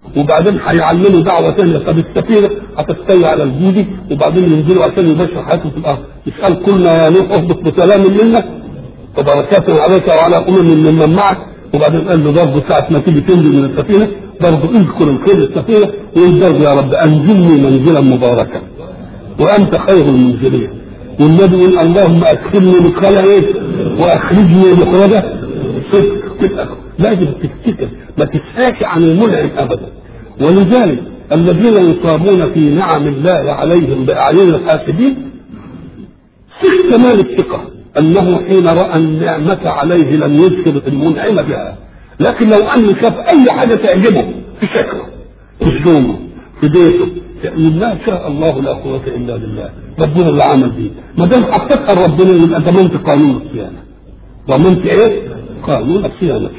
وبعدين هيعلموا دعوه ثانيه. طب السفينه هتستوي على الجودي وبعدين ينزلوا عشان يبشر حياتهم في الارض. يسال قلنا يا نوح اهبط بسلام منا وبركات عليك وعلى امم ممن معك. وبعدين قال له برضه ساعه ما تيجي تنزل من السفينه برضه اذكر الخير السفينه وقل برضه يا رب انزلني منزلا مباركا وانت خير المنزلين. والنبي يقول اللهم ادخلني مدخلا ايه واخرجني مخرجا صدق. لازم تفتكر ما تساش عن المنعم ابدا. ولذلك الذين يصابون في نعم الله عليهم باعين الحاسدين في كمال الثقه انه حين راى النعمه عليه لم يذكر المنعم بها. لكن لو ان شاف اي حاجه تعجبه في شكله في هدومه في بيته ما شاء الله لا قوه الا بالله ربنا اللي عمل دي. ما دام حققها ربنا يبقى ضمنت قانون الصيانه. ضمنت ايه؟ قانون الصيانه.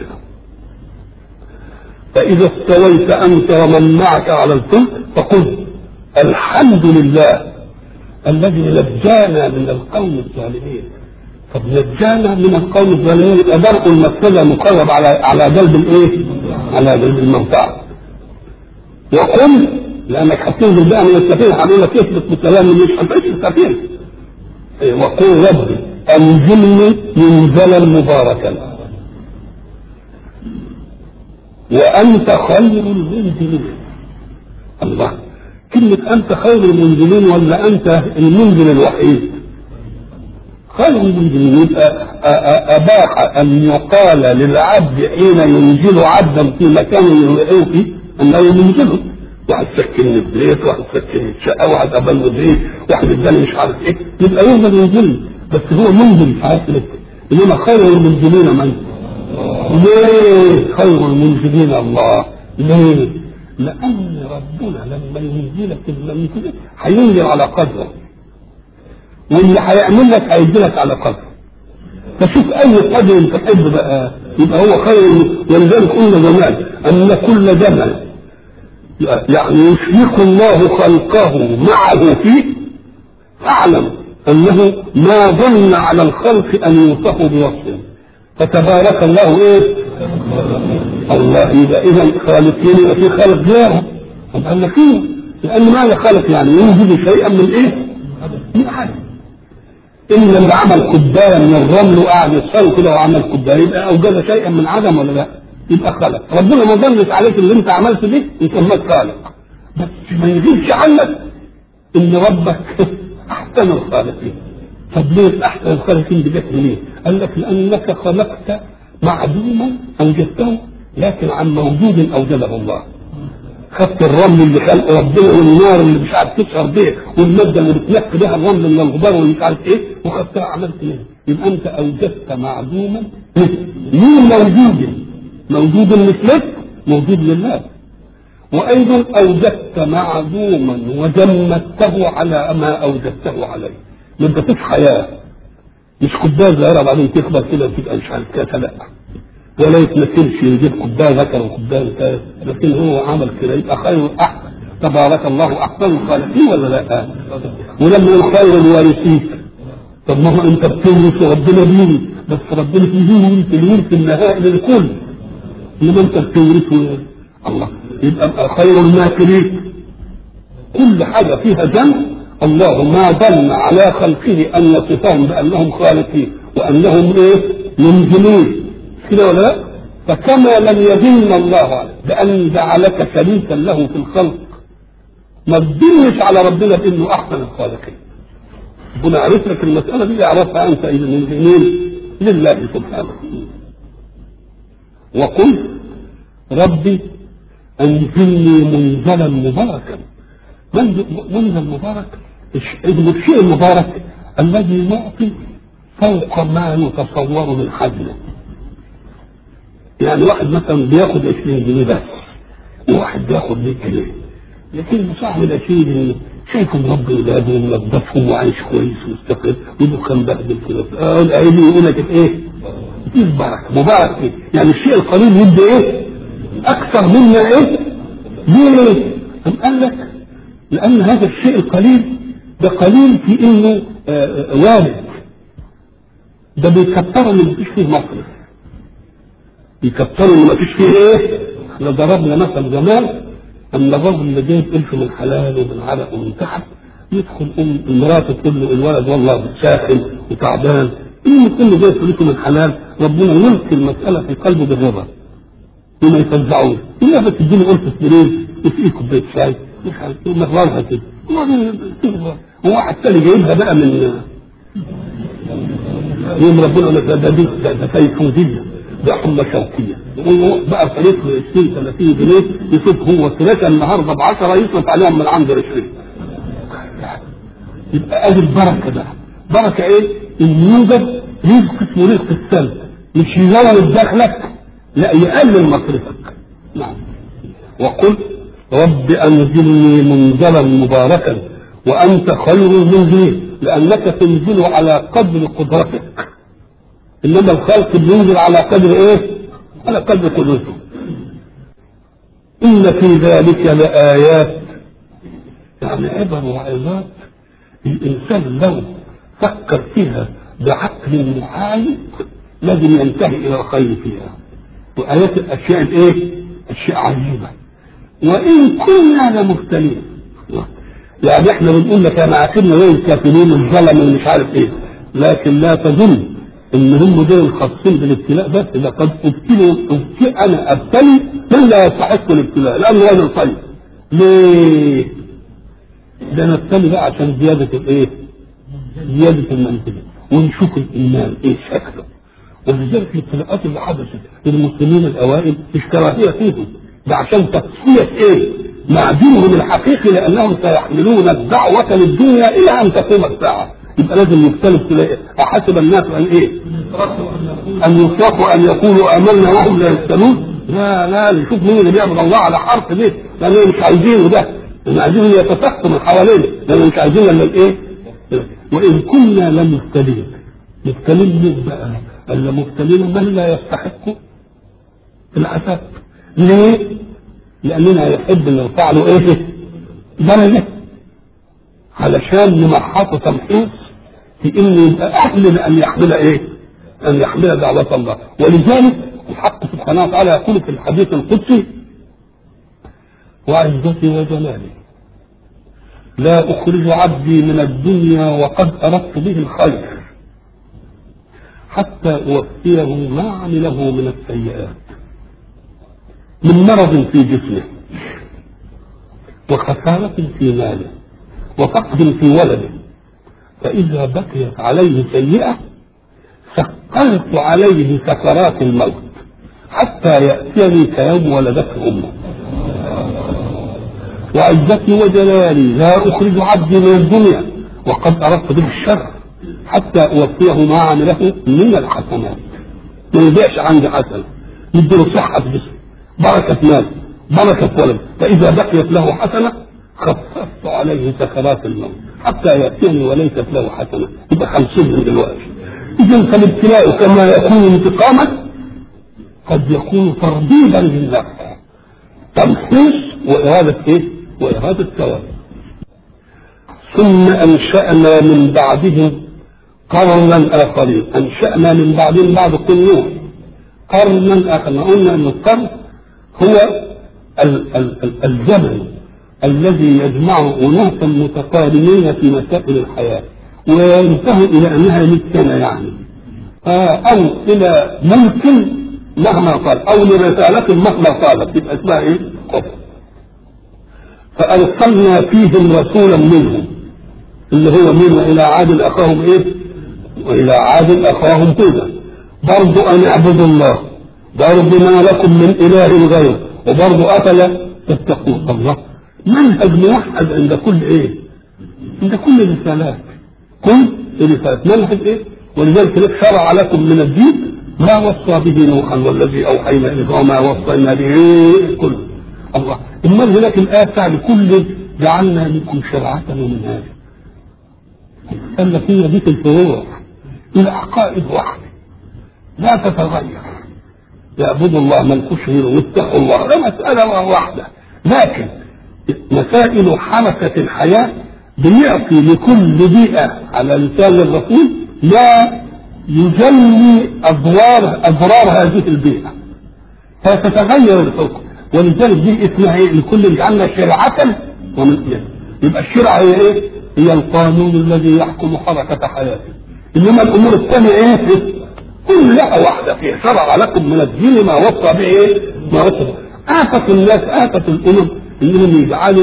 فاذا استويت انت ومن معك على الفلك فقل الحمد لله الذي نجانا من القوم الظالمين. طب نجانا من القوم الظالمين يبقى درء المفسده مقرب على على جلب الايه؟ على جلب المنفعه. وقل لانك هتنزل بقى من السفينه هقول لك اثبت بالكلام مش هتعيش السفينه. وقل ربي انزلني منزلا مباركا وانت خير المنزلين. الله، كلمه انت خير المنزلين ولا انت المنزل الوحيد؟ خير المنزلين يبقى اباح ان يقال للعبد حين ينزل عبدا في مكان يلقيه فيه انه ينزله. واحد سكنني البيت، واحد سكنني الشقه، واحد قبل البيت، واحد اداني مش عارف ايه، يبقى يقدر ينزل بس هو منزل في حياته. انما خير المنزلين من؟ ليه خير المنزلين الله؟ ليه؟ لان ربنا لما ينزلك المنزل هينزل على قدره واللي هيعمل لك هيديلك على قدره. فشوف اي قدر انت تحب بقى يبقى هو خير. ولذلك قلنا زمان ان كل جبل يعني يشرك الله خلقه معه فيه فاعلم انه ما ظن على الخلق ان يوصفوا بوصفه. فتبارك الله ايه؟ الله. يبقى اذا خالقين يبقى في خالق غيره. طب قال لك ايه؟ لان معنى خالق يعني يوجد شيئا من ايه؟ من حاجه. ان لما عمل كوبايه من الرمل وقعد يصل كده وعمل كوبايه يبقى اوجد شيئا من عدم ولا لا؟ يبقى خلق. ربنا ما ظنش عليك اللي انت عملته دي يسميك خالق. بس ما يغيبش عنك ان ربك احسن الخالقين. طب ليه احسن الخالقين بجد ليه؟ قال لك لانك خلقت معدوما اوجدته لكن عن موجود اوجده الله. خدت الرمل اللي خلق ربنا والنار اللي مش عارف تشعر بيه والماده اللي بتنقي بها الرمل من الغبار واللي مش عارف ايه وخدتها عملت ايه؟ يبقى انت اوجدت معدوما من موجود. موجود مثلك موجود لله. وايضا اوجدت معدوما وجمدته على ما اوجدته عليه. ما ادتوش حياه. مش كوبايه صغيره بعدين تكبر كده وتبقى مش عارف كده لا. ولا يتمثلش يجيب كوبايه ذكر وكوبايه كده لكن هو عمل كده يبقى خير احسن. تبارك الله احسن الخالقين ولا لا؟ ولما يقول خير الوارثين طب ما هو انت بتورث ربنا بيه بس ربنا فيه ورث الورث النهائي للكل. لما انت بتورثه الله يبقى خير الماكرين. كل حاجه فيها ذنب الله ما ظن على خلقه ان يصفهم بانهم خالقين وانهم ايه؟ منزلين كده ولا لا؟ فكما لم يظن الله عليه بان جعلك شريكا له في الخلق ما تظنش على ربنا بانه احسن الخالقين. ربنا عرف لك المساله دي يعرفها انت اذا المؤمنين لله سبحانه. وقل ربي انزلني منزلا مباركا. منزل مبارك الشيء المبارك الذي يعطي فوق ما يتصور من حجمه. يعني واحد مثلا بياخد عشرين جنيه بس وواحد بياخد مية جنيه لكن صاحب ال عشرين جنيه شايفهم رب ولاده ومنظفهم وعايش كويس ومستقر ويبقى كان بهدل كده. اه العيني يقول لك ايه؟ دي بركه مبارك ايه؟ يعني الشيء القليل يدي ايه؟ اكثر مما ايه؟ ليه؟ أم قال لك لان هذا الشيء القليل ده قليل في انه آه وارد. ده بيكتروا اللي مفيش فيه مصرف. بيكتروا اللي مفيش فيه ايه؟ احنا ضربنا مثل زمان اما الرجل اللي جايب الف من حلال ومن عرق ومن تعب يدخل ام المراه تقول له الولد والله ساخن وتعبان، ان كله جايب فلوسه من حلال ربنا يلقي المساله في قلبه بالرضا وما يفزعوش. الا بس تديني قرص سرير وفي كوبايه شاي مش عارف ايه مغرضها كده. هو واحد ثاني جايبها بقى من يوم ربنا ده ده ده ده سيفوزيه ده حمى شوكيه بقى فريق عشرين ثلاثين جنيه يشوف هو سرقه النهارده ب عشرة يصرف عليهم من عنده عشرين. يبقى ادي البركه بقى. بركه ايه؟ ان يوجد رزق اسمه رزق السلب، مش يزود دخلك لا يقلل مصرفك. نعم. وقل رب انزلني منزلا مباركا وانت خير المنزلين، لانك تنزل على قدر قدرتك، انما الخلق بينزل على قدر ايه؟ على قدر قدرته. ان في ذلك لآيات، يعني عبر وعظات الانسان لو فكر فيها بعقل محايد لازم ينتهي الى الخير فيها. وآيات الاشياء الايه؟ اشياء عجيبه. وان كنا لمبتلين، يعني احنا بنقول لك انا عاقبنا زي الكافرين والظلم ومش عارف ايه، لكن لا تظن ان هم دول خاصين بالابتلاء بس. لقد ابتلوا انا ابتلي من لا يستحق الابتلاء لانه راجل طيب. ليه؟ ده نبتلي بقى عشان زياده الايه؟ زياده المنزله ونشوف الايمان ايه شكله. ولذلك الابتلاءات اللي حدثت للمسلمين الاوائل مش كراهيه فيهم، ده عشان تصفيه ايه؟ معدنهم الحقيقي، لانهم سيحملون الدعوه للدنيا الى ان تقوم الساعه. يبقى لازم يختلف تلاقي احسب الناس ان ايه؟ ان يتركوا ان يقولوا امنا وهم لا يفتنون. لا لا نشوف مين اللي بيعبد الله على حرف ليه؟ لانهم مش عايزينه، ده هم عايزين يتسخطوا من حوالينا، لانهم مش عايزين الا الايه؟ وان كنا لمبتلين. مبتلين مين بقى؟ الا مبتلين من لا يستحق العذاب. ليه؟ لاننا يحب ان نرفع له ايه؟ درجه علشان نمحطه تمحيص في انه يبقى اهل ان يحمل ايه؟ ان يحمل دعوه الله. ولذلك الحق سبحانه وتعالى يقول في الحديث القدسي: وعزتي وجلالي لا اخرج عبدي من الدنيا وقد اردت به الخير حتى اوفيه ما عمله من السيئات من مرض في جسمه وخسارة في ماله وفقد في ولده، فإذا بقيت عليه سيئة سقلت عليه سكرات الموت حتى يأتيني كيوم ولدته أمه. وعزتي وجلالي لا أخرج عبدي من الدنيا وقد أردت به الشر حتى أوفيه ما عمله من الحسنات. ما يبيعش عندي حسنة، يديله صحة في جسمه، بركة مال، بركة ولد، فإذا بقيت له حسنة خففت عليه سكرات الموت حتى يأتيني وليست له حسنة. يبقى خمسين من دلوقتي. إذا فالابتلاء كما يكون انتقاما قد يكون تربيبا للنفس، تمحيص وإرادة إيه؟ وإرادة ثواب. ثم أنشأنا من بعدهم قرنا آخرين. أنشأنا من بعدهم بعد كل يوم قرنا آخر. قلنا أن القرن هو ال ال ال الزمن الذي يجمع أناسا متقارنين في مسائل الحياة وينتهي إلى أنها مئة سنة يعني، أو إلى ممكن مهما قال أو لرسالة مهما قالت تبقى اسمها إيه؟ قبر. فأرسلنا فيهم رسولا منهم اللي هو من إلى عاد أخاهم إيه؟ وإلى عاد أخاهم هودا برضو أن اعبدوا الله، برضو ما لكم من إله غيره، وبرضو أفلا تتقون. الله منهج موحد عند كل إيه؟ عند كل الرسالات، كل الرسالات منهج إيه؟ ولذلك لك شرع لكم من الدين ما وصى به نوحا والذي أوحينا إليه وما وصينا به كل الله. المرة لك الآية بتاع كل جعلنا لكم شرعة ومنهاجا. قال لك هي دي الفروع العقائد واحدة لا تتغير، يعبدوا الله ما لكوش غيره واتقوا الله، ده مسألة واحدة. لكن مسائل حركة الحياة بيعطي لكل بيئة على لسان الرسول لا يجلي أضرار أضرار هذه البيئة فتتغير الحكم. ولذلك دي اسمها ايه؟ لكل جعلنا شرعة ومن يبقى الشرع هي ايه؟ هي القانون الذي يحكم حركة حياته. انما الامور الثانية ايه؟ كلها واحدة فيها. شرع لكم من الدين ما وصى به ايه؟ ما وصى به. آفة الناس آفة الامم انهم يجعلوا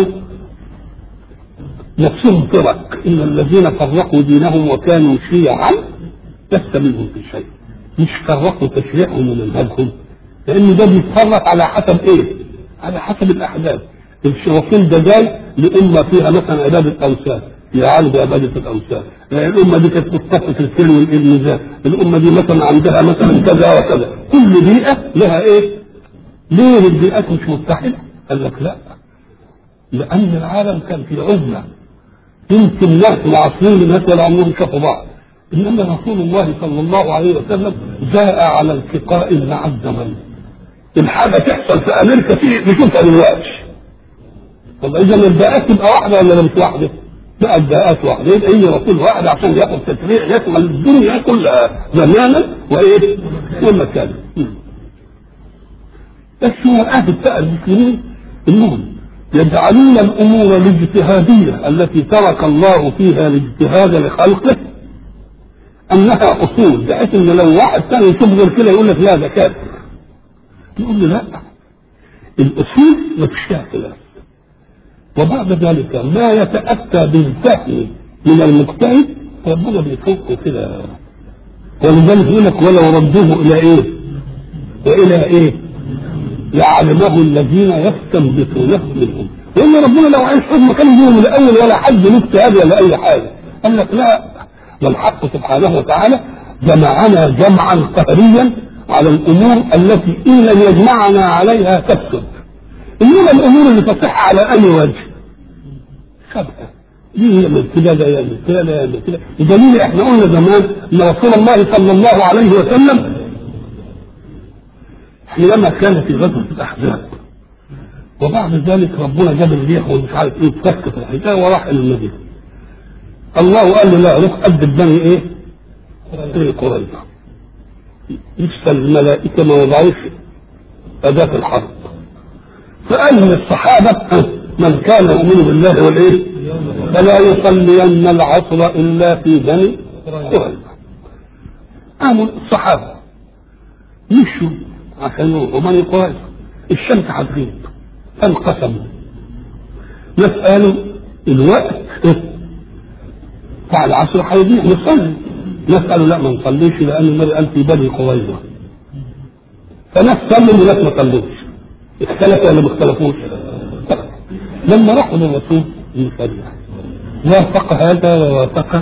نفسهم فرق، ان الذين فرقوا دينهم وكانوا شيعا لست منهم في شيء. مش فرقوا تشريعهم ومنهجهم، لان ده بيتفرق على حسب ايه؟ على حسب الاحداث. الشياطين ده جاي لامه فيها مثلا عباده اوثان، يعالوا بعباده الاوثان. الامه دي كانت بتطفي في السلم والميزان، الامه دي مثلا عندها مثلا كذا وكذا. كل بيئه لها ايه؟ ليه البيئات مش متحده؟ قال لك لا، لان العالم كان في عزله، يمكن ناس معصرين ناس ولا عمرهم شافوا بعض. انما رسول الله صلى الله عليه وسلم جاء على التقاء مع الزمن. الحاجه تحصل في امريكا فيه نشوفها دلوقتي. طب اذا الباءات تبقى واحده ولا مش واحده؟ بقى الباءات واحده، يبقى اي رسول واحد عشان ياخد تشريع يشمل الدنيا كلها زمانا وايه؟ ومكانا. بس هو اهل بقى المسلمين انهم يجعلون الامور الاجتهاديه التي ترك الله فيها الاجتهاد لخلقه انها اصول، بحيث ان لو واحد ثاني يشوف غير كده يقول لك لا ده كافر. يقول له لا، الاصول ما فيش فيها خلاف. وبعد ذلك ما يتاتى بالفهم من المجتهد ربنا بيفوقه كده. ولذلك يقول لك ولو ردوه الى ايه؟ والى ايه؟ لعلمه الذين يستنبطونه منهم. لان ربنا لو عايز حكم كان يجيبه من الاول ولا حد له اجتهاد ولا اي حاجه. قال لك لا، ده الحق سبحانه وتعالى جمعنا جمعا قهريا على الامور التي ان لم يجمعنا عليها تفسد. انما الامور اللي تصح على اي وجه سبقه دي يعمل كده ده يعمل كده ده يعمل كده. بدليل احنا قلنا زمان ان رسول الله صلى الله عليه وسلم حينما كان في غزوه الاحزاب وبعد ذلك ربنا جاب الريح ومش عارف ايه اتفكت الحكايه وراح الى المدينه. الله قال له لا، روح قدم بني ايه؟ ايه قريظه. يرسل الملائكه ما وضعوش اداه الحرب. فقال للصحابه من كان يؤمن بالله والايه؟ فلا يصلين العصر الا في بني قريظه. قاموا الصحابه مشوا عشان وبني قريظه الشمس هتغيب، انقسموا. ناس قالوا الوقت بتاع العصر هيضيع نصلي، ناس قالوا لا ما نصليش لان النبي قال في بني قريظه. فناس صلوا وناس ما صلوش. اختلفوا ولا ما اختلفوش؟ لما راحوا للرسول يصلي وافق هذا ووافق.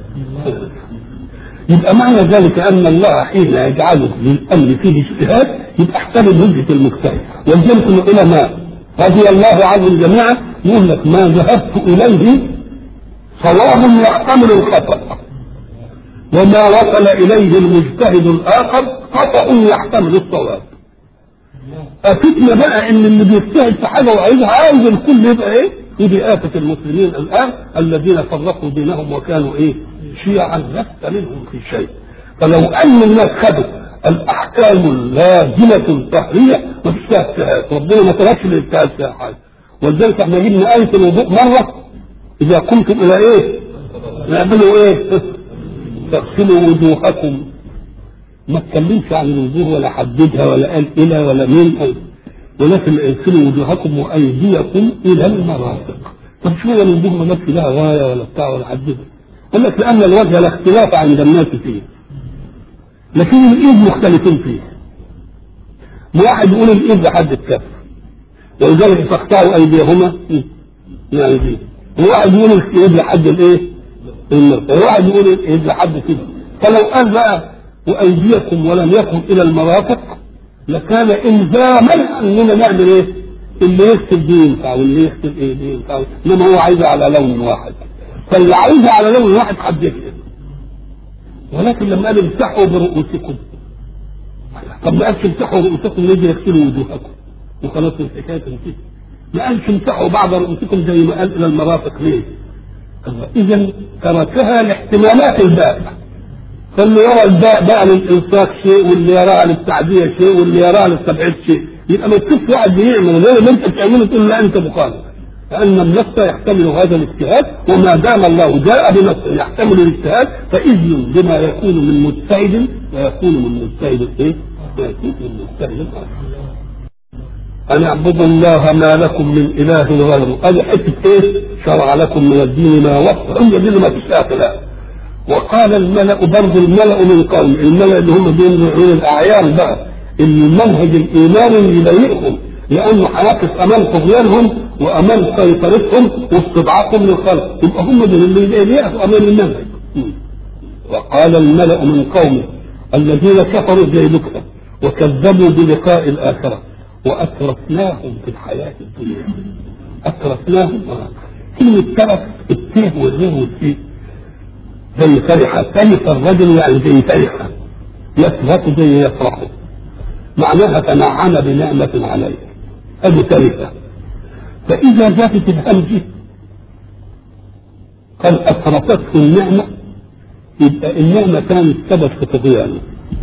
يبقى معنى ذلك ان الله حين يجعله للامر فيه اجتهاد يبقى احترم هجه المجتهد. ولذلك العلماء رضي الله عنهم جميعا يقول لك ما ذهبت اليه صواب يحتمل الخطا، وما وصل اليه المجتهد الاخر خطا يحتمل الصواب. افتنا بقى ان اللي بيجتهد في حاجه وعايزها عايز الكل يبقى ايه؟ ودي آفة المسلمين الان الذين فرقوا دينهم وكانوا ايه؟ شيعا لست منهم في شيء. فلو ان الناس خدوا الاحكام اللازمه القهريه ما فيش فيها اجتهاد، ربنا ما تركش للاجتهاد فيها حاجه. ولذلك احنا جبنا آية الوضوء مره اذا قمتم الى ايه؟ نعملوا ايه؟ تغسلوا وجوهكم. ما اتكلمش عن الوجوه ولا حددها ولا قال الى ولا من، ولكن اغسلوا وجوهكم وايديكم الى المرافق. طب شو هو الوجوه ما جابش لها غايه ولا بتاع ولا حددها؟ قال لك لان الوجه لا اختلاف عند الناس فيه، لكن الايد مختلفين فيه. واحد يقول الايد لحد الكف ولذلك تقطعوا ايديهما يعني دي، وواحد يقول الايد لحد الايه؟ المرفق، وواحد يقول الايد لحد كده. فلو قال بقى وايديكم ولم يكن الى المرافق لكان الزاما اننا نعمل ايه؟ اللي يغسل دي ينفع واللي يغسل ايه دي ينفع، انما هو عايزها على لون واحد. فاللي عايزها على لون واحد حد يكتب. ولكن لما قال امسحوا برؤوسكم، طب ما قالش امسحوا رؤوسكم ليه يغسلوا وجوهكم وخلاص الحكايه تنتهي؟ ما قالش امسحوا بعض رؤوسكم زي ما قال الى المرافق ليه؟ اذا تركها لاحتمالات الباء. فاللي يرى الباء بقى للإلصاق شيء، واللي يراها للتعدية شيء، واللي يراها للتبعيد شيء. يبقى ما تشوفش واحد بيعمل غير اللي انت بتعمله تقول لا انت مخالف، لان النص يحتمل هذا الاجتهاد، وما دام الله جاء بنص يحتمل الاجتهاد فاذن بما يكون من مجتهد ويكون من مجتهد ايه؟ ويكون من مجتهد أن اعبدوا الله ما لكم من إله غيره. هذه حتة إيه؟ شرع لكم من الدين ما وفق، هي دي ما فيش خلاف. وقال الملأ برضه الملأ من قوم، الملأ اللي هم بينزعون الأعيان بقى، المنهج الإيماني يضايقهم لأنه هيقف أمام طغيانهم وأمام سيطرتهم واستضعافهم للخلق، يبقى هم اللي يقفوا أمام المنهج. وقال الملأ من قومه الذين كفروا زي نكتة وكذبوا بلقاء الآخرة وأترفناهم في الحياة الدنيا. أترفناهم كلمة ترف التيه والغير والتيه زي فرحة، تلف الرجل يعني زي فرحة، يفرح زي يفرح، معناها تنعم بنعمة عليه، هذه تلفة. فإذا جاءت الهمزة قد أترفته النعمة يبقى النعمة كانت سبب في طغيانه،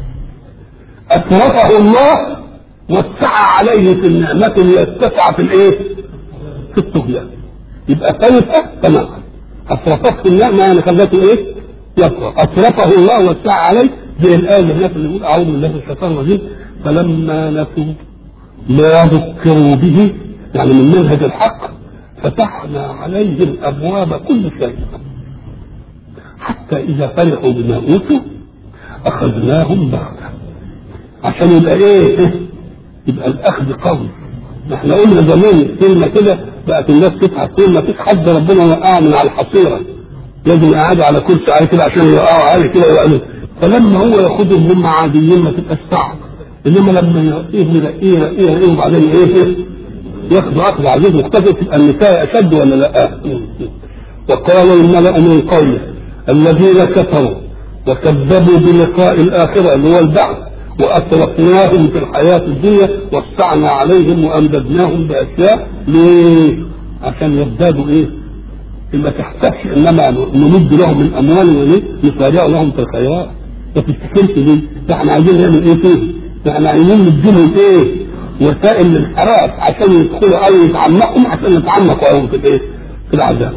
أترفه الله وسع عليه في النعمة ليتسع في الايه؟ في الطغيان. يبقى ثالثة تمام، أترفته النعمة يعني خلته ايه؟ يفرح. أترفه الله وسع عليه زي الآية هناك اللي يقول أعوذ بالله من الشيطان الرجيم فلما نسوا ما ذكروا به يعني من منهج الحق فتحنا عليهم أبواب كل شيء حتى إذا فرحوا بما أوتوا أخذناهم بغتة. عشان يبقى إيه؟ يبقى الأخذ قوي. احنا قلنا زمان كلمة كده بقت الناس تتعب، كل ما فيش حد ربنا وقع من على الحصيرة لازم يقعدوا على كرسي عالي كده عشان يقعوا عالي كده ويقعدوا، فلما هو ياخدهم هم عاديين ما تبقاش صعب، انما لما يرقيه يرقيه يرقيه يرقيه وبعدين ايه ياخدوا اخذ عزيز مختلف تبقى النساء اشد ولا لا؟ وقال الملأ من قومه الذين كفروا وكذبوا بلقاء الآخرة اللي هو البعث وأترفناهم في الحياة الدنيا وسعنا عليهم وأمددناهم بأشياء ليه؟ عشان يزدادوا إيه؟ ما تحتاجش إنما نمد لهم من أموال وليه؟ نسارع لهم في الخيرات. ما تفتكرش دي، احنا عايزين نعمل إيه فيه؟ احنا عايزين نديلهم إيه؟ وسائل للحراس عشان يدخلوا أو يتعمقوا عشان يتعمقوا في الإيه؟ في العذاب.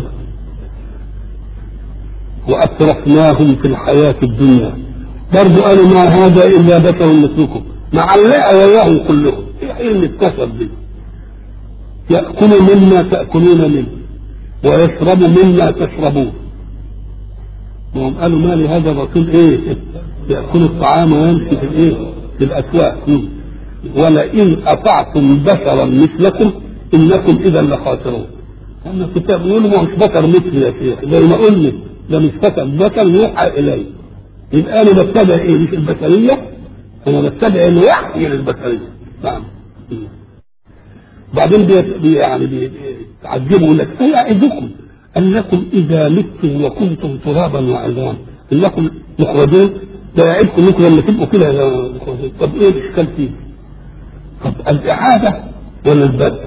وأترفناهم في الحياة الدنيا برضو قالوا ما هذا إلا بشر مثلكم، معلقة وياهم كلهم ايه اللي اتصل به؟ يأكلوا مما تأكلون منه ويشربوا مما تشربون. وهم قالوا ما لهذا الرسول ايه يأكل الطعام ويمشي في الايه في الأسواق ولئن أطعتم بشرا مثلكم إنكم إذا لخاسرون. أما الكتاب يقول ما مش بشر مثلي يا شيخ زي ما قلنا ده مش بشر، بشر يوحى إليه. يبقى أنا بتبع إيه مش البشرية، أنا بتبع الوحي للبشرية. نعم. بعدين بي يعني بيتعجبوا يقول لك سيعدكم أنكم إذا متم وكنتم ترابا وعظاما إنكم مخرجون. ده يعدكم أنكم لما تبقوا كده. طب إيه الإشكال فيه؟ طب الإعادة ولا البدء؟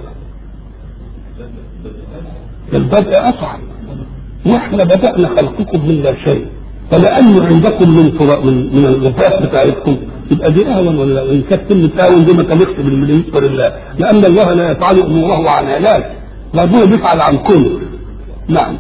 البدء أصعب، وإحنا بدأنا خلقكم من لا شيء، فلأنه عندكم من من من الوفاة بتاعتكم يبقى دي أهون ولا إن كانت كلمة أهون دي ما تليقش بالمليون لله، لأن الله لا يفعل أموره عن علاج، ربنا بيفعل عن كل. نعم.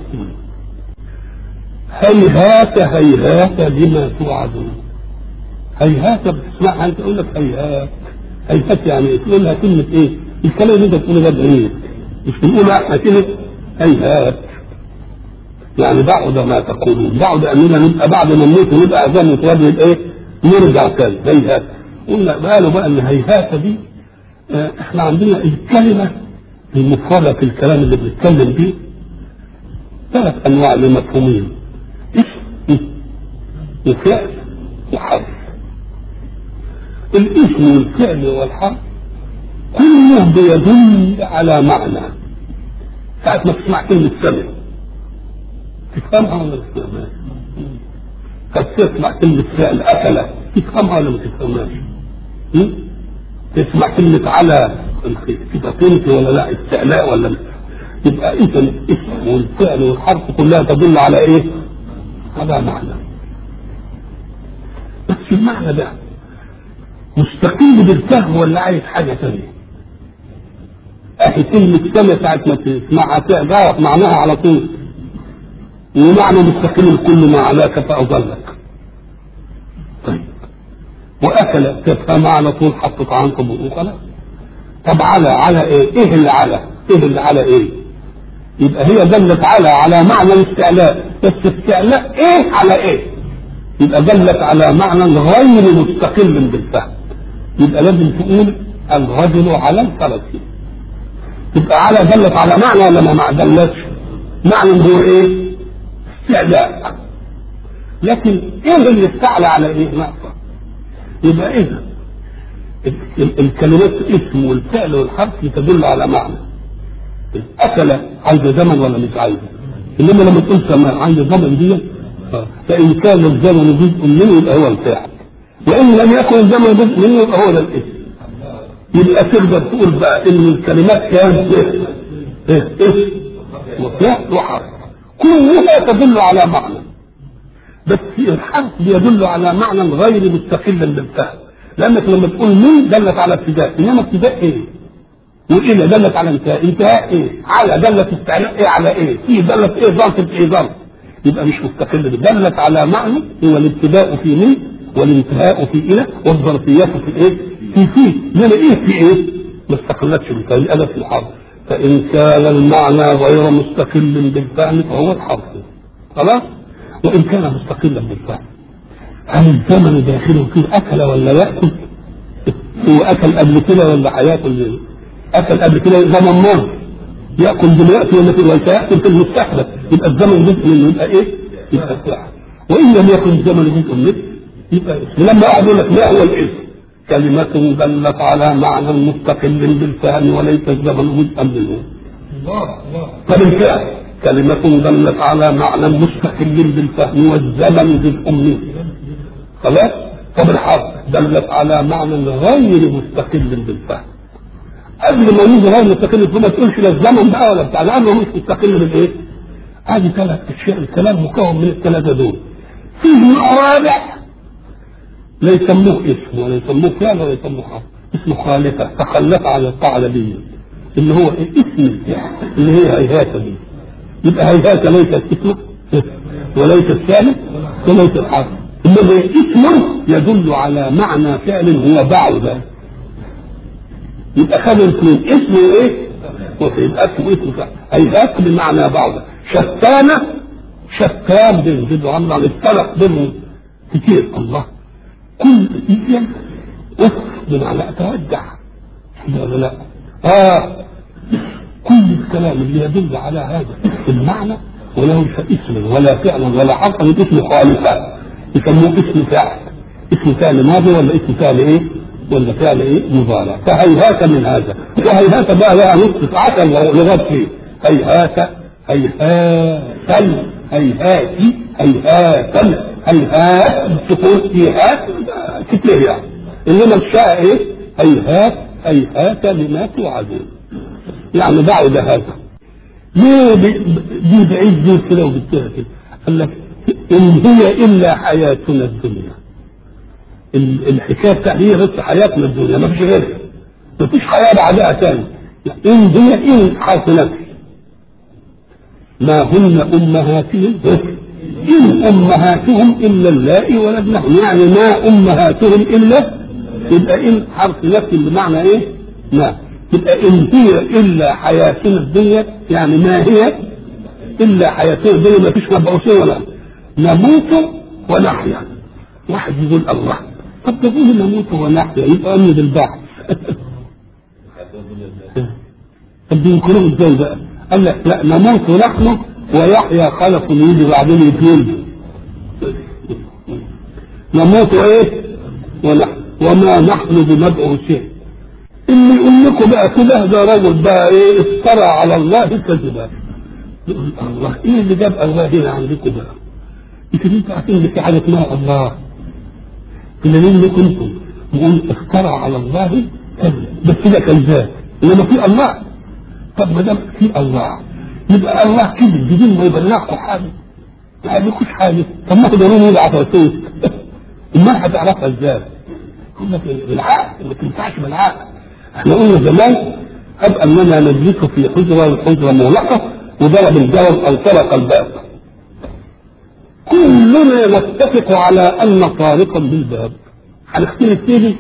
هيهات هيهات لما توعدون. هيهات بتسمعها أنت تقول لك هيهات هيهات يعني تقول لها كلمة إيه؟ الكلام اللي أنت بتقوله ده بعيد، مش بنقولها إحنا كلمة هيهات يعني بعد ما تقولون، بعد أننا نبقى بعد ما نموت ونبقى عظام وتراب يبقى إيه؟ نرجع تاني. هيهات قلنا قالوا بقى إن هيهات دي اه إحنا عندنا الكلمة المفردة في الكلام اللي بنتكلم بيه ثلاث أنواع لمفهومين: اسم وفعل وحرف. الاسم والفعل والحرف كله بيدل على معنى. ساعة ما تسمع كلمة سمع تفهمها ولا ما تفهمهاش؟ قد تسمع كلمة فعل أكل تفهمها ولا ما تفهمهاش؟ تسمع كلمة على تبقى تنفي ولا لا؟ استعلاء ولا لا؟ يبقى إذا الاسم والفعل والحرف كلها تدل على إيه؟ على معنى. بس المعنى ده مستقل بالفهم ولا عايز حاجة ثانية؟ اخي كلمة سما ساعة ما تسمعها تعرف معناها على طول، ومعنى مستقل كل ما علاك فأضلك. طيب وأكل تفهم على طول حطت عنكم وخلاص. طب على على ايه؟ ايه اللي على؟ ايه اللي على ايه؟ يبقى هي دلت على على معنى الاستعلاء، بس استعلاء ايه على ايه؟ يبقى دلت على معنى غير مستقل بالفهم. يبقى لازم تقول الرجل على الفرس. يبقى على دلت على معنى ولا ما دلتش؟ معنى هو ايه؟ استعلاء. لكن ايه اللي استعلى على ايه؟ نقطة. يبقى اذا الكلمات اسم والفعل والحرف تدل على معنى. اكل عايزه زمن ولا مش عايزه؟ انما لما تقول سماء عايزه زمن دي، فان كان الزمن جزء منه يبقى هو الفاعل، وان لم يكن الزمن جزء منه يبقى هو ده الاسم. يبقى تقدر تقول بقى ان الكلمات كانت ايه؟ اسم وفعل وحرف كلها تدل على معنى، بس الحرف يدل على معنى غير مستقل بالفهم. لانك لما تقول من دلت على ابتداء، انما ابتداء ايه؟ والى دلت على انتهاء، انتهاء ايه؟ على دلت استعلاء ايه على ايه؟ في دلت ايه؟ ظرف ايه ظرف؟ يبقى مش مستقل. دلت على معنى هو الابتداء في من والانتهاء في الى والظرفيات في ايه؟ في في انما ايه في ايه؟ ما استقلتش بالفهم. الادب في الحرف. فان كان المعنى غير مستقل بالفهم فهو الحرف. خلاص؟ وان كان مستقلا بالفهم، هل الزمن داخله فيه اكل ولا ياكل؟ هو اكل قبل كده ولا هياكل؟ اكل قبل كده زمن مر، ياكل دلوقتي ولا سياكل في المستقبل، يبقى الزمن جزء منه يبقى ايه؟ يبقى الفعل. وان لم يكن الزمن جزء منه يبقى اسم. لما واحد يقول لك ما هو الاسم؟ كلمة دلت على معنى مستقل بالفهم وليس الزمن جزءا منه. طب الفعل كلمة دلت على معنى مستقل بالفهم والزمن جزء منه. خلاص؟ طب الحرف دلت على معنى غير مستقل بالفهم. قبل ما يجي غير مستقل بالفهم ما تقولش لا الزمن بقى ولا بتاع، لانه مش مستقل بالايه؟ ادي ثلاث اشياء. الكلام مكون من الثلاثه دول. فيه نوع رابع لا يسموه اسم ولا يسموه فعل ولا يسموه حرف، اسمه خالفه، تخلف عن القاعده دي اللي هو إيه؟ اسم الفعل اللي هي هيهات دي. يبقى هيهات ليست اسمه وليس الثالث وليس الحرف، انما اسم يدل على معنى فعل هو بعد. يبقى خد الاثنين اسم وايه؟ يبقى اسمه اسم فعل. هيهات بمعنى بعد. شتانه شتان بينزلوا عمل على الفرق بينهم كتير. الله كل اسم اسم بمعنى اترجع ولا لا؟ اه كل الكلام اللي يدل على هذا المعنى وله اسم ولا فعل ولا حرف يبقى اسمه خالفه، يسموه اسم فعل. اسم فعل ماضي ولا اسم فعل ايه؟ ولا فعل ايه؟ مضارع. فهيهات من هذا. وهيهات بقى لها نصف عشر لغات فيه. هيهات هيهات هيهات هيهات هيهات تقول فيها كتير يعني. انما الشاء ايه؟ هيهات هيهات لما توعدون. يعني بعد هذا ليه دي بعيد دي كده وبالتالي كده؟ قال لك ان هي الا حياتنا الدنيا. الحكايه بتاعتي بس حياتنا الدنيا ما فيش غيرها، ما فيش حياه بعدها ثاني. ان هي ان حرف نفي ما هن امهاتهم ان امهاتهم الا اللائي ولدنهم، يعني ما امهاتهم الا، يبقى ان حرف نفي بمعنى ايه؟ ما يبقى ان هي الا حياتنا الدنيا، يعني ما هي الا حياتنا الدنيا، ما فيش مبعوثين ولا نموت ونحيا. واحد يقول الله طب تقول نموت ونحيا يبقى امن بالبعث. طب ينكرون ازاي بقى؟ قال لك لا نموت نحن ويحيا خلق يجي بعدين يتولد. نموت ايه؟ ونحن وما نحن بمبعوثين. اللي يقول لكم بقى كده ده رجل بقى ايه؟ افترى على الله كذبا. يقول الله ايه اللي جاب الله هنا عندكم بقى؟ انتوا انتوا عارفين ان في حاجه اسمها الله. اللي كنتم يقول افترى على الله كذب، بس كده كذاب، انما في الله. طب ما دام في الله يبقى الله كذب بدون ما يبلغكم حاجه، ما يعملكوش حاجه. طب ما تقدرون يقولوا عفريت ما هتعرفها ازاي؟ يقول لك بالعقل، ما تنفعش بالعقل. احنا قلنا زمان أب أننا نجلس في حجرة والحجرة مغلقة وضرب الجرس أو طرق الباب، كلنا نتفق على أن طارقا بالباب، هنختلف فيه؟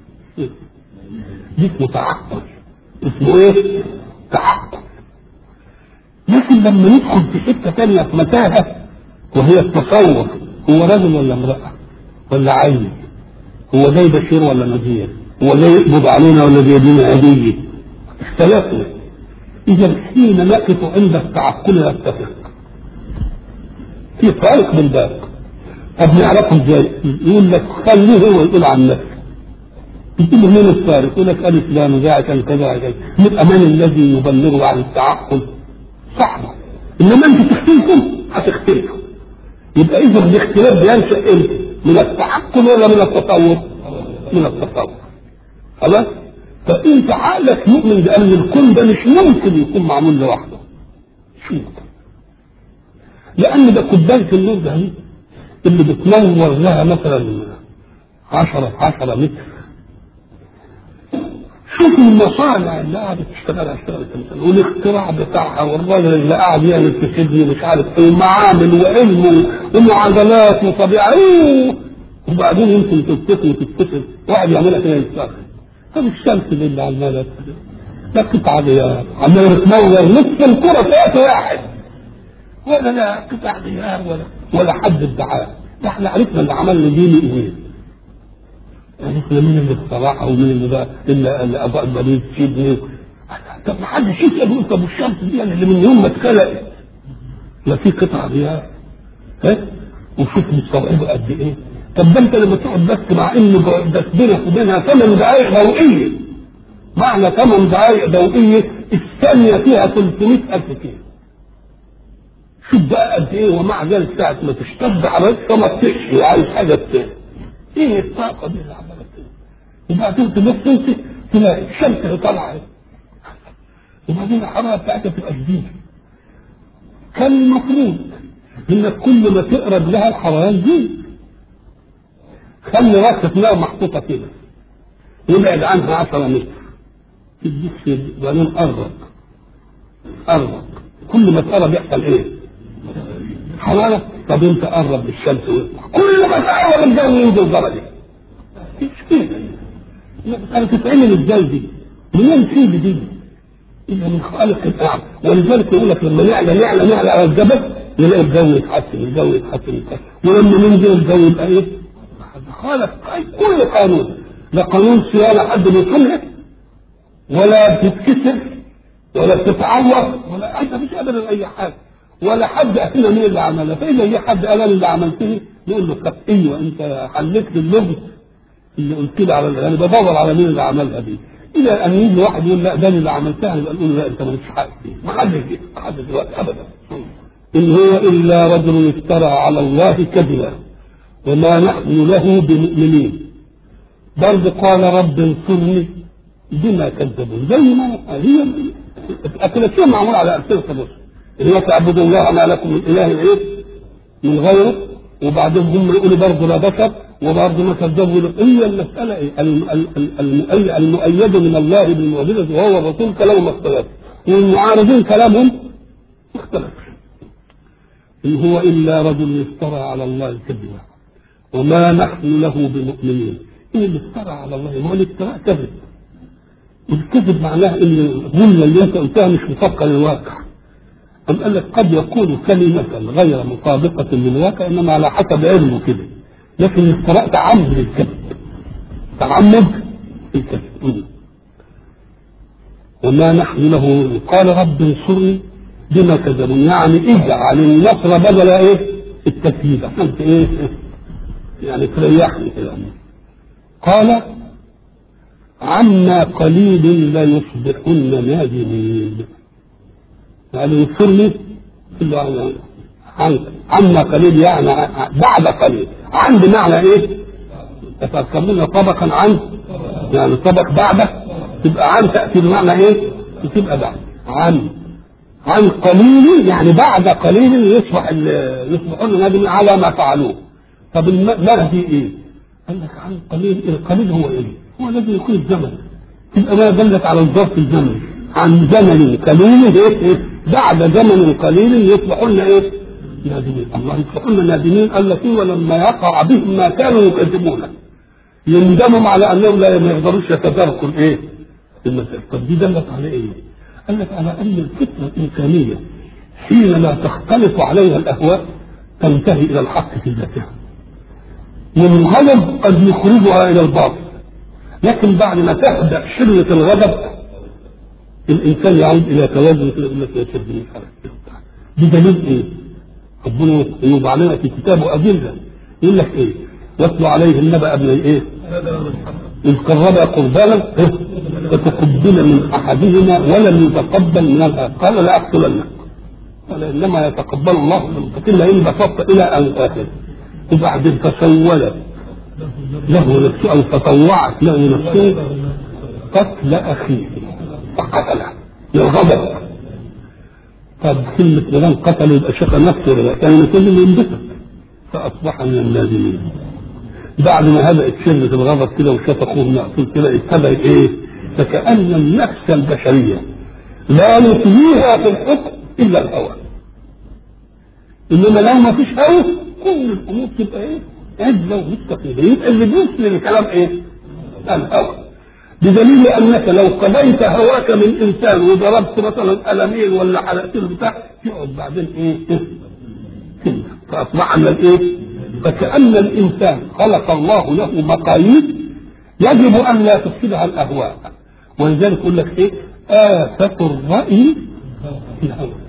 دي اسمه تعقل، اسمه ايه؟ تعقل. لكن لما ندخل في حته ثانيه في متاهه وهي التصور، هو رجل ولا امراه ولا عين؟ هو جاي بشير ولا نذير؟ هو جاي يقبض علينا ولا بيدينا هديه؟ اختلفنا. اذا حين نقف عند التعقل نتفق في طريق بالباب. طب نعرفه ازاي؟ يقول لك خليه هو يقول عن نفسه، يقول له مين السارق؟ يقول لك انا فلان وجاء كان كذا كذا. يبقى من الذي يبلغه عن التعقل؟ صاحبه. انما انت تختلفوا هتختلفوا. يبقى اذا الاختلاف بينشا امتى؟ من التعقل ولا من التصور؟ من التصور. خلاص؟ فانت عقلك مؤمن بان الكون ده مش ممكن يكون معمول لوحده. شو؟ لان ده كوبايه النور ده اللي بتنور لها مثلا عشرة في عشرة متر. شوف المصانع اللي قاعدة تشتغل اشتغلت والاختراع بتاعها والراجل اللي قاعد يعمل في سجن مش عارف ايه معامل وعلم ومعادلات وطبيعة وبعدين يمكن تتفق وتتفق واحد يعملها كده يتفق. طب الشمس دي اللي عمالة لا قطعة غيار عمالة تنور نصف الكرة فئة واحد ولا لا قطع غيار ولا ولا حد ادعاء. احنا عرفنا اللي عملنا ديني ايه؟ عرفنا مين اللي اخترعها ومين اللي بقى اللي اضاء البريد سيدني. طب ما حدش يسال يقول طب الشمس دي يعني اللي من يوم ما اتخلقت لا في قطع غيار ها؟ وشوف مستوعبه قد ايه. طب ده انت لما تقعد بس مع ان ده بينك وبينها ثمان دقائق ضوئيه، معنى ثمان دقائق ضوئيه الثانيه فيها ثلاثمائة ألف كيلو. شوف بقى قد ايه. ومع ذلك ساعه ما تشتد على السما تشفي عايز حاجه تاني. ايه الطاقه دي اللي عماله تاني؟ وبعدين تبص انت تلاقي الشمس اللي طالعه وبعدين الحراره بتاعتها تبقى شديده. كان المفروض انك كل ما تقرب لها الحراره تزيد. خلي راسك لها محطوطه كده وابعد عنها عشرة متر تديك وبعدين قرب قرب كل ما تقرب يحصل ايه؟ حراره. طب انت قرب للشمس ويطلع كل ما تقرب الجو ينزل درجه. مش كده. انا تتعمل ازاي دي؟ منين تيجي دي؟ الا من خالق الاعلى. ولذلك يقول لك لما نعلى نعلى نعلى على الجبل نلاقي الجو يتحسن الجو يتحسن يتحسن ولما ننزل الجو يبقى ايه؟ خالق كل قانون. لا قانون صيانه حد بيصلح ولا بتتكسر ولا بتتعور ولا انت مش ابدا اي حاجه ولا حد قالنا مين اللي عملها. فاذا هي حد قال اللي عملته نقول له طب ايوه انت حليت اللغز اللي قلت لي على يعني بدور على مين اللي عملها دي. الى ان يجي واحد يقول لا ده اللي عملتها يبقى نقول له لا انت مالكش حق فيه. ما حدش ما حدش دلوقتي ابدا. ان هو الا رجل افترى على الله كذبا وما نحن له بمؤمنين. برضه قال رب انصرني بما كذبون. زي ما هي الثلاثين معمول على امثله الرسل اللي هو تعبدوا الله ما لكم من اله ايه من غيره. وبعدين هم يقولوا برضه لا بشر وبرضه ما كذبوا. هي المساله ايه؟ المؤيد من الله بالمعجزه وهو الرسول كلامهم اختلف والمعارضين كلامهم اختلف. ان هو الا رجل افترى على الله كذبا وما نحن له بمؤمنين. ايه اللي افترى على الله؟ ما هو الافتراء كذب. الكذب معناه ان الجمله اللي انت قلتها مش مطابقه للواقع. أم قال لك قد يقول كلمة غير مطابقة للواقع إنما على حسب علمه كده. لكن الافتراء تعمد للكذب تعمد الكذب. وما نحن له قال رب انصرني بما كذبون يعني اجعل النصر بدل ايه؟ التكذيب. انت ايه؟ يعني تريحني كده. قال عما قليل لا يصبحن نادمين. يعني ينصرني عما قليل يعني بعد قليل. عند معنى ايه؟ تفكرون طبقا عن يعني طبق بعده تبقى عن تأتي بمعنى ايه؟ تبقى بعد عن عن قليل يعني بعد قليل يصبح يصبحون نادمين على ما فعلوه. طب المهدي ايه؟ قال لك عن قليل. القليل هو ايه؟ هو الذي يكون الزمن. تبقى ما دلت على الظرف الزمني عن زمن قليل ايه ايه بعد زمن قليل يصبحون ايه نادمين. الله يصبحون نادمين قال لك ايه ولما يقع بهم ما كانوا يقدمونه يندموا على انهم لا يقدروش يتداركوا الايه المسائل. طب دي دلت على ايه؟ قال لك على ان الفطره الانسانيه حين لا تختلط عليها الاهواء تنتهي الى الحق في ذاتها، والغضب قد يخرجها الى الباطل، لكن بعد ما تهدأ شرة الغضب الانسان يعود الى توازن في التي يشد من حركته. بدليل ايه؟ ربنا يوضع علينا في كتابه ادله يقول لك ايه؟ واتلو عليهم نبأ ابني ايه؟ إذ قربا قربانا فتقبل من احدهما ولم يتقبل من الاخر قال لا اقتلنك، قال انما يتقبل الله من المتقين لئن بسطت الى ان اخر. وبعدين تسولت له نفسه او تطوعت له نفسه قتل اخيه فقتله للغضب. طب كلمة فلان قتل يبقى شق نفسه كان كل ينبسط فاصبح من النادمين. بعد ما هدأت شلة الغضب كده وشاف اخوه مقتول كده ابتدى ايه؟ فكأن النفس البشرية لا يطويها في الحكم الا الهوى. انما لو ما فيش هوى كل الامور تبقى ايه؟ عدله ومستقيمه. يبقى اللي بيوصل الكلام ايه؟ الهوى. بدليل انك لو قضيت هواك من انسان وضربت مثلا قلمين ولا حلقتين بتاع يقعد بعدين ايه؟ كده فاصبح من الايه؟ فكأن الانسان خلق الله له مقاييس يجب ان لا تفسدها الاهواء. ولذلك يقول لك ايه؟ آفة الرأي الهوى.